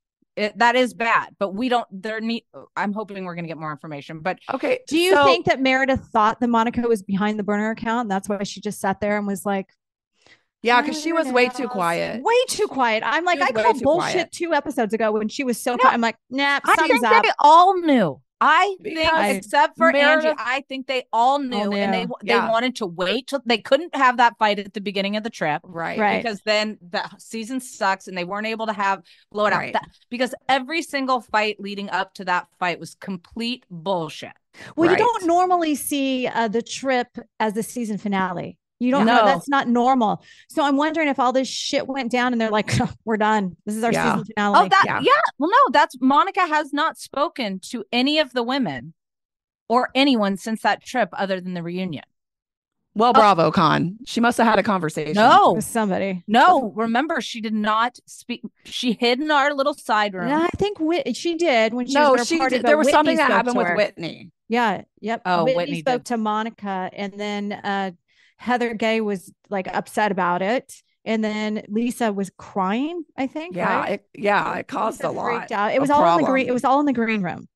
bad, but I'm hoping we're going to get more information. But okay. Do you think that Meredith thought that Monica was behind the burner account? And that's why she just sat there and was like, yeah, because she was way too quiet. Way too quiet. I'm like, I called bullshit quiet 2 episodes ago when she was so quiet. I'm like, nah, I think up. They all knew. I think, except for Meredith, Angie, I think they all knew, and they wanted to wait till they couldn't have that fight at the beginning of the trip, right? Because then the season sucks, and they weren't able to blow it out. Because every single fight leading up to that fight was complete bullshit. Well, you don't normally see the trip as the season finale. You don't know. That's not normal. So I'm wondering if all this shit went down and they're like, we're done. This is our season finale. Oh, Well, no, Monica has not spoken to any of the women or anyone since that trip other than the reunion. Well, bravo, Con. She must have had a conversation. No. With somebody. No, remember, she did not speak. She hid in our little side room. Yeah, I think she did when she was did. There was Whitney something that happened with Whitney. Yeah. Yep. Oh, Whitney spoke to Monica, and then Heather Gay was like upset about it. And then Lisa was crying, I think. Yeah. Right? It caused a lot. Freaked out. It was all in the green. It was all in the green room.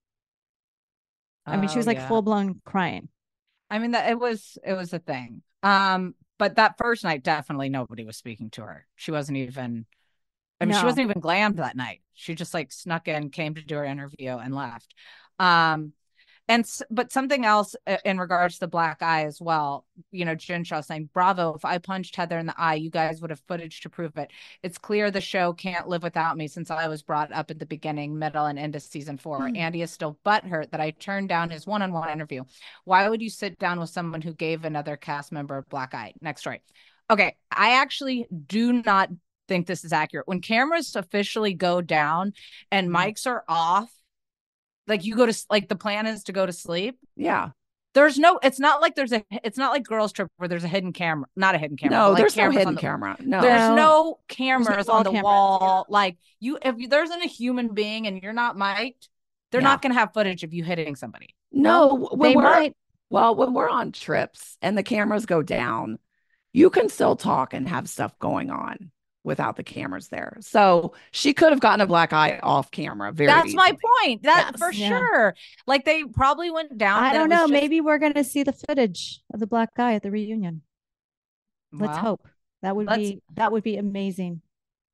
I mean, she was like full blown crying. I mean, it was a thing. But but that first night, definitely nobody was speaking to her. She wasn't even, I mean, she No. wasn't even glammed that night. She just like snuck in, came to do her interview and left. Um, but something else in regards to the black eye as well, you know, Jen Shaw saying, bravo, if I punched Heather in the eye, you guys would have footage to prove it. It's clear the show can't live without me since I was brought up at the beginning, middle, and into season 4. Andy is still butthurt that I turned down his one-on-one interview. Why would you sit down with someone who gave another cast member a black eye? Next story. Okay, I actually do not think this is accurate. When cameras officially go down and mics are off, like you go to, like the plan is to go to sleep. Yeah. There's no, it's not like Girls Trip where there's a hidden camera, not a hidden camera. No, like there's no hidden camera. No. There's no cameras on the cameras, wall. Yeah. Like if there isn't a human being and you're not mic'd, they're not going to have footage of you hitting somebody. No, they might. Well, when we're on trips and the cameras go down, you can still talk and have stuff going on without the cameras there. So she could have gotten a black eye off camera. That's easily. my point. That for sure. Like they probably went down. I don't know. Maybe we're going to see the footage of the black eye at the reunion. Let's hope. That would be amazing.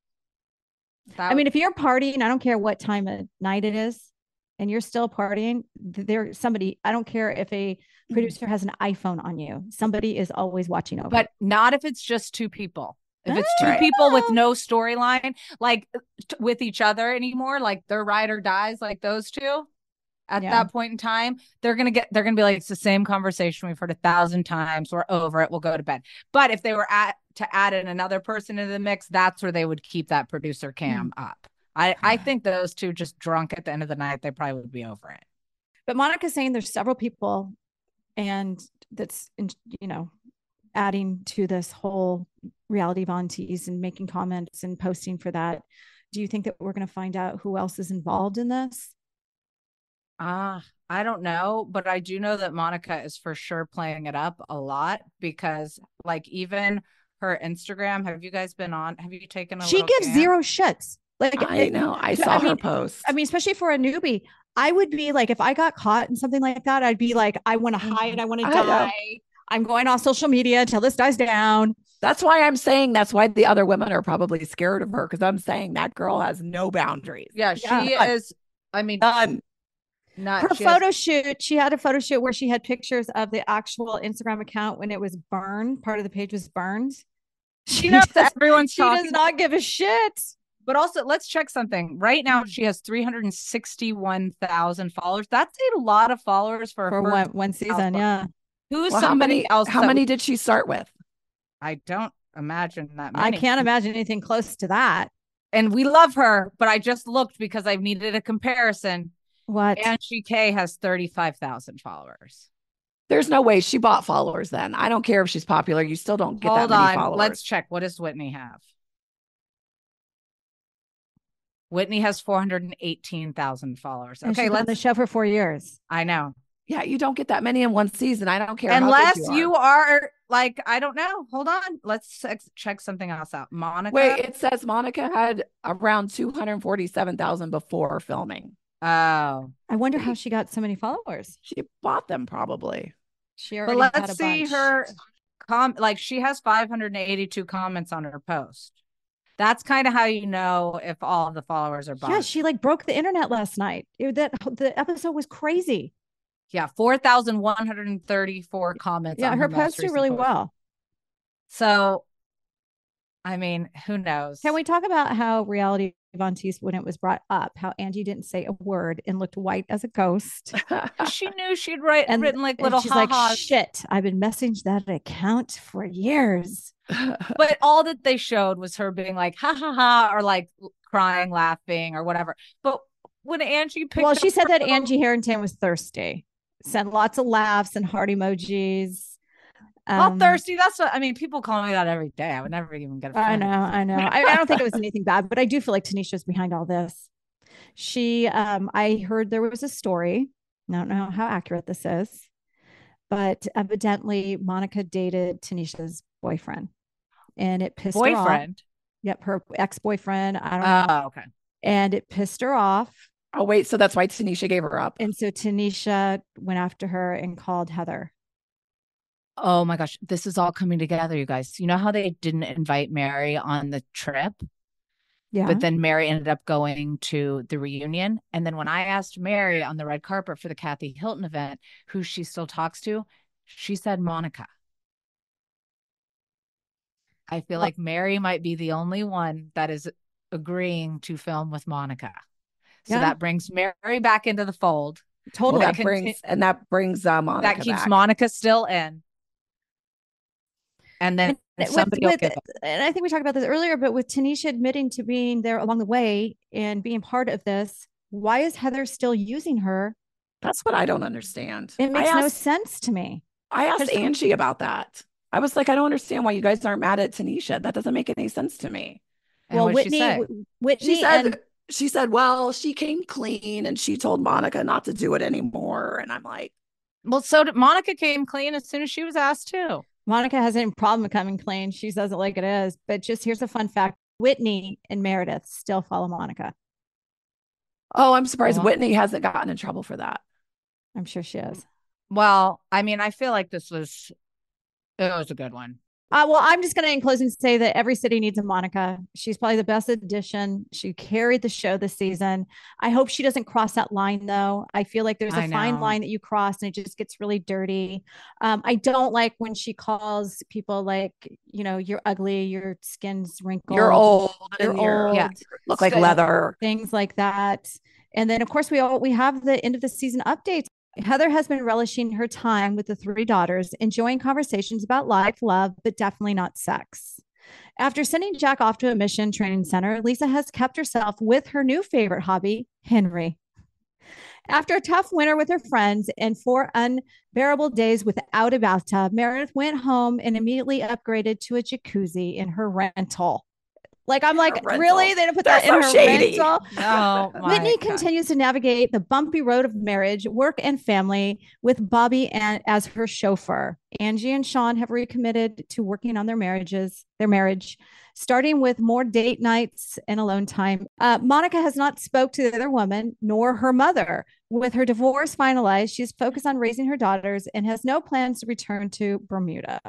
I mean, if you're partying, I don't care what time of night it is, and you're still partying, there's somebody, I don't care if a producer has an iPhone on you. Somebody is always watching over. But not if it's just 2 people. If it's 2 people with no storyline, like with each other anymore, like their ride or dies, like those 2 at that point in time, they're going to be like, it's the same conversation we've heard 1,000 times. We're over it. We'll go to bed. But if they were to add in another person into the mix, that's where they would keep that producer cam up. I think those 2 just drunk at the end of the night, they probably would be over it. But Monica's saying there's several people and that's, you know, adding to this whole reality Von Tease and making comments and posting for that. Do you think that we're going to find out who else is involved in this? I don't know, but I do know that Monica is for sure playing it up a lot because like even her Instagram, have you guys been on? Have you taken a She gives zero shits. Like I know. I saw her post. I mean, especially for a newbie, I would be like, if I got caught in something like that, I'd be like, I want to hide. I want to die. I'm going off social media till this dies down. That's why I'm saying that's why the other women are probably scared of her because I'm saying that girl has no boundaries. Yeah, she is. I mean, none. Her photo shoot, she had a photo shoot where she had pictures of the actual Instagram account when it was burned. Part of the page was burned. She knows everyone's talking. She does not give a shit. But also, let's check something. Right now, she has 361,000 followers. That's a lot of followers for one season. Yeah. Who's somebody else? How many did she start with? I don't imagine that many. I can't imagine anything close to that. And we love her, but I just looked because I needed a comparison. What? Angie K has 35,000 followers. There's no way she bought followers then. I don't care if she's popular. You still don't get that many followers. Let's check. What does Whitney have? Whitney has 418,000 followers. And she's on the show for 4 years. I know. Yeah, you don't get that many in one season. I don't care. Unless you are like, I don't know. Hold on. Let's check something else out. Monica. Wait, it says Monica had around 247,000 before filming. Oh. I wonder how she got so many followers. She bought them probably. She already but had let's a see bunch. her like she has 582 comments on her post. That's kind of how you know if all of the followers are bought. Yeah, she like broke the internet last night. The episode was crazy. Yeah, 4,134 comments. Yeah, on her posts do really well. So, I mean, who knows? Can we talk about how reality Von Teese, when it was brought up, how Angie didn't say a word and looked white as a ghost? She knew she'd written like little she's ha-has. like, shit, I've been messaging that account for years. But all that they showed was her being like, ha ha ha, or like crying, laughing, or whatever. But when Angie picked she said that Angie Harrington was thirsty, sent lots of laughs and heart emojis. Thirsty. That's what I mean. People call me that every day. I would never even get offended. I know. I don't think it was anything bad, but I do feel like Tanisha's behind all this. I heard there was a story. I don't know how accurate this is, but evidently Monica dated Tanisha's boyfriend, and it pissed her off. Yep, her ex-boyfriend. I don't know. Oh, okay. And it pissed her off. Oh, wait. So that's why Tanisha gave her up. And so Tanisha went after her and called Heather. Oh my gosh, this is all coming together, you guys. You know how they didn't invite Mary on the trip? Yeah. But then Mary ended up going to the reunion. And then when I asked Mary on the red carpet for the Kathy Hilton event who she still talks to, she said Monica. I feel like Mary might be the only one that is agreeing to film with Monica. So that brings Mary back into the fold. Totally. That brings Monica that keeps back. Monica still in. And then somebody will give up. And I think we talked about this earlier, but with Tanisha admitting to being there along the way and being part of this, why is Heather still using her? That's what I don't understand. It makes no sense to me. I asked Angie about that. I was like, I don't understand why you guys aren't mad at Tanisha. That doesn't make any sense to me. And well, Whitney she said, well, she came clean and she told Monica not to do it anymore. And I'm like, well, so did Monica came clean as soon as she was asked too. Monica has any problem with coming clean. She says it like it is. But just here's a fun fact. Whitney and Meredith still follow Monica. Oh, I'm surprised Whitney hasn't gotten in trouble for that. I'm sure she is. Well, I mean, I feel like it was a good one. Well, I'm just going to in closing say that every city needs a Monica. She's probably the best addition. She carried the show this season. I hope she doesn't cross that line, though. I feel like there's a fine line that you cross and it just gets really dirty. I don't like when she calls people like, you know, you're ugly, your skin's wrinkled. You're old. You're old. Yeah. Look like leather. Things like that. And then, of course, we have the end of the season updates. Heather has been relishing her time with the three daughters, enjoying conversations about life, love, but definitely not sex. After sending Jack off to a mission training center, Lisa has kept herself with her new favorite hobby, Henry. After a tough winter with her friends and 4 unbearable days without a bathtub, Meredith went home and immediately upgraded to a jacuzzi in her rental. Like, I'm like, really? They didn't put that in her rental? No. Whitney continues to navigate the bumpy road of marriage, work, and family with Bobby as her chauffeur. Angie and Sean have recommitted to working on their marriage, starting with more date nights and alone time. Monica has not spoke to the other woman, nor her mother. With her divorce finalized, she's focused on raising her daughters and has no plans to return to Bermuda.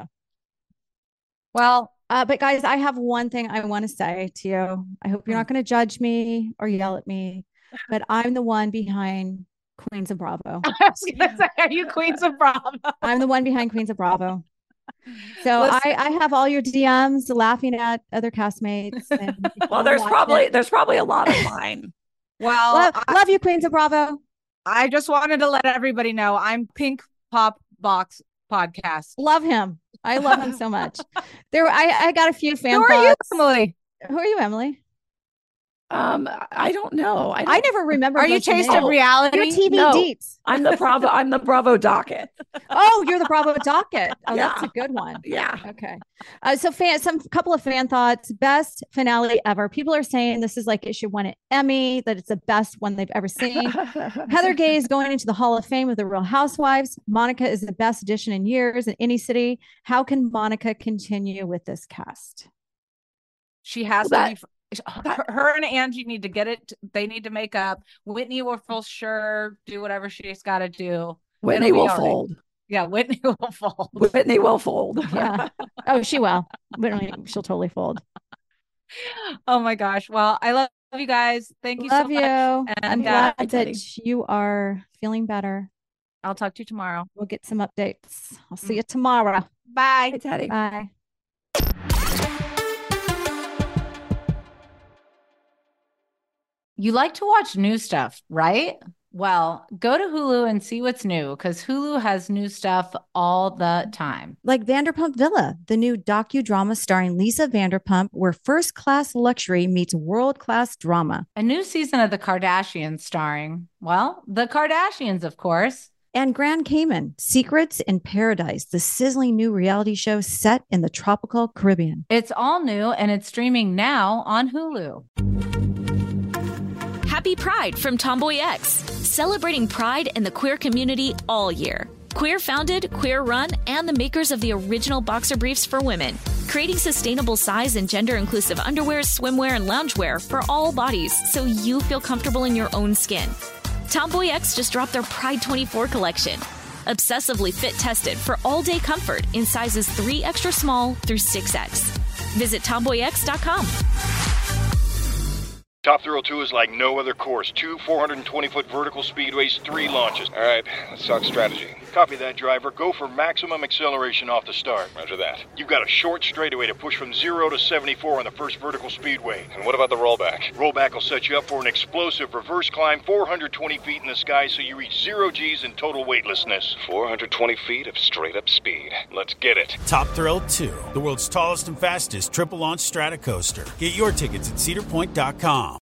Well, but guys, I have one thing I want to say to you. I hope you're not going to judge me or yell at me, but I'm the one behind Queens of Bravo. I was going to say, are you Queens of Bravo? I'm the one behind Queens of Bravo. So I have all your DMs laughing at other castmates. Well, there's probably a lot of mine. Well, love you, Queens of Bravo. I just wanted to let everybody know I'm Pink Pop Box Podcast. Love him. I love him so much. I got a few fan Who are you, Emily? Who are you, Emily? I don't know. I never remember. Are you Taste of Reality? You're TV Deeps. I'm the Bravo. I'm the Bravo docket. Oh, you're the Bravo docket. Oh, yeah. That's a good one. Yeah. Okay. So couple of fan thoughts. Best finale ever. People are saying this is like it should win an Emmy, that it's the best one they've ever seen. Heather Gay is going into the Hall of Fame with the Real Housewives. Monica is the best addition in years in any city. How can Monica continue with this cast? She has to be. Her and Angie need to get it. They need to make up. Whitney will for sure do whatever she's got to do. Whitney will fold. Yeah, Whitney will fold. Whitney will fold. Yeah. Oh, she will. She'll totally fold. Oh my gosh. Well, I love you guys. Thank you so much. And I'm glad that you are feeling better. I'll talk to you tomorrow. We'll get some updates. I'll see you tomorrow. Bye. Hey, Teddy. Bye. You like to watch new stuff, right? Well, go to Hulu and see what's new because Hulu has new stuff all the time. Like Vanderpump Villa, the new docudrama starring Lisa Vanderpump, where first-class luxury meets world-class drama. A new season of The Kardashians starring, well, the Kardashians, of course. And Grand Cayman, Secrets in Paradise, the sizzling new reality show set in the tropical Caribbean. It's all new and it's streaming now on Hulu. Happy Pride from Tomboy X, celebrating pride and the queer community all year. Queer founded, queer run, and the makers of the original boxer briefs for women, creating sustainable size and gender inclusive underwear, swimwear, and loungewear for all bodies so you feel comfortable in your own skin. Tomboy X just dropped their Pride 24 collection, Obsessively fit tested for all-day comfort in sizes 3 extra small through 6X. Visit TomboyX.com. Top Thrill 2 is like no other course. 2 420-foot vertical speedways, 3 launches. All right, let's talk strategy. Copy that, driver. Go for maximum acceleration off the start. Roger that. You've got a short straightaway to push from 0 to 74 on the first vertical speedway. And what about the rollback? Rollback will set you up for an explosive reverse climb 420 feet in the sky so you reach 0 Gs in total weightlessness. 420 feet of straight-up speed. Let's get it. Top Thrill 2, the world's tallest and fastest triple-launch strata coaster. Get your tickets at cedarpoint.com.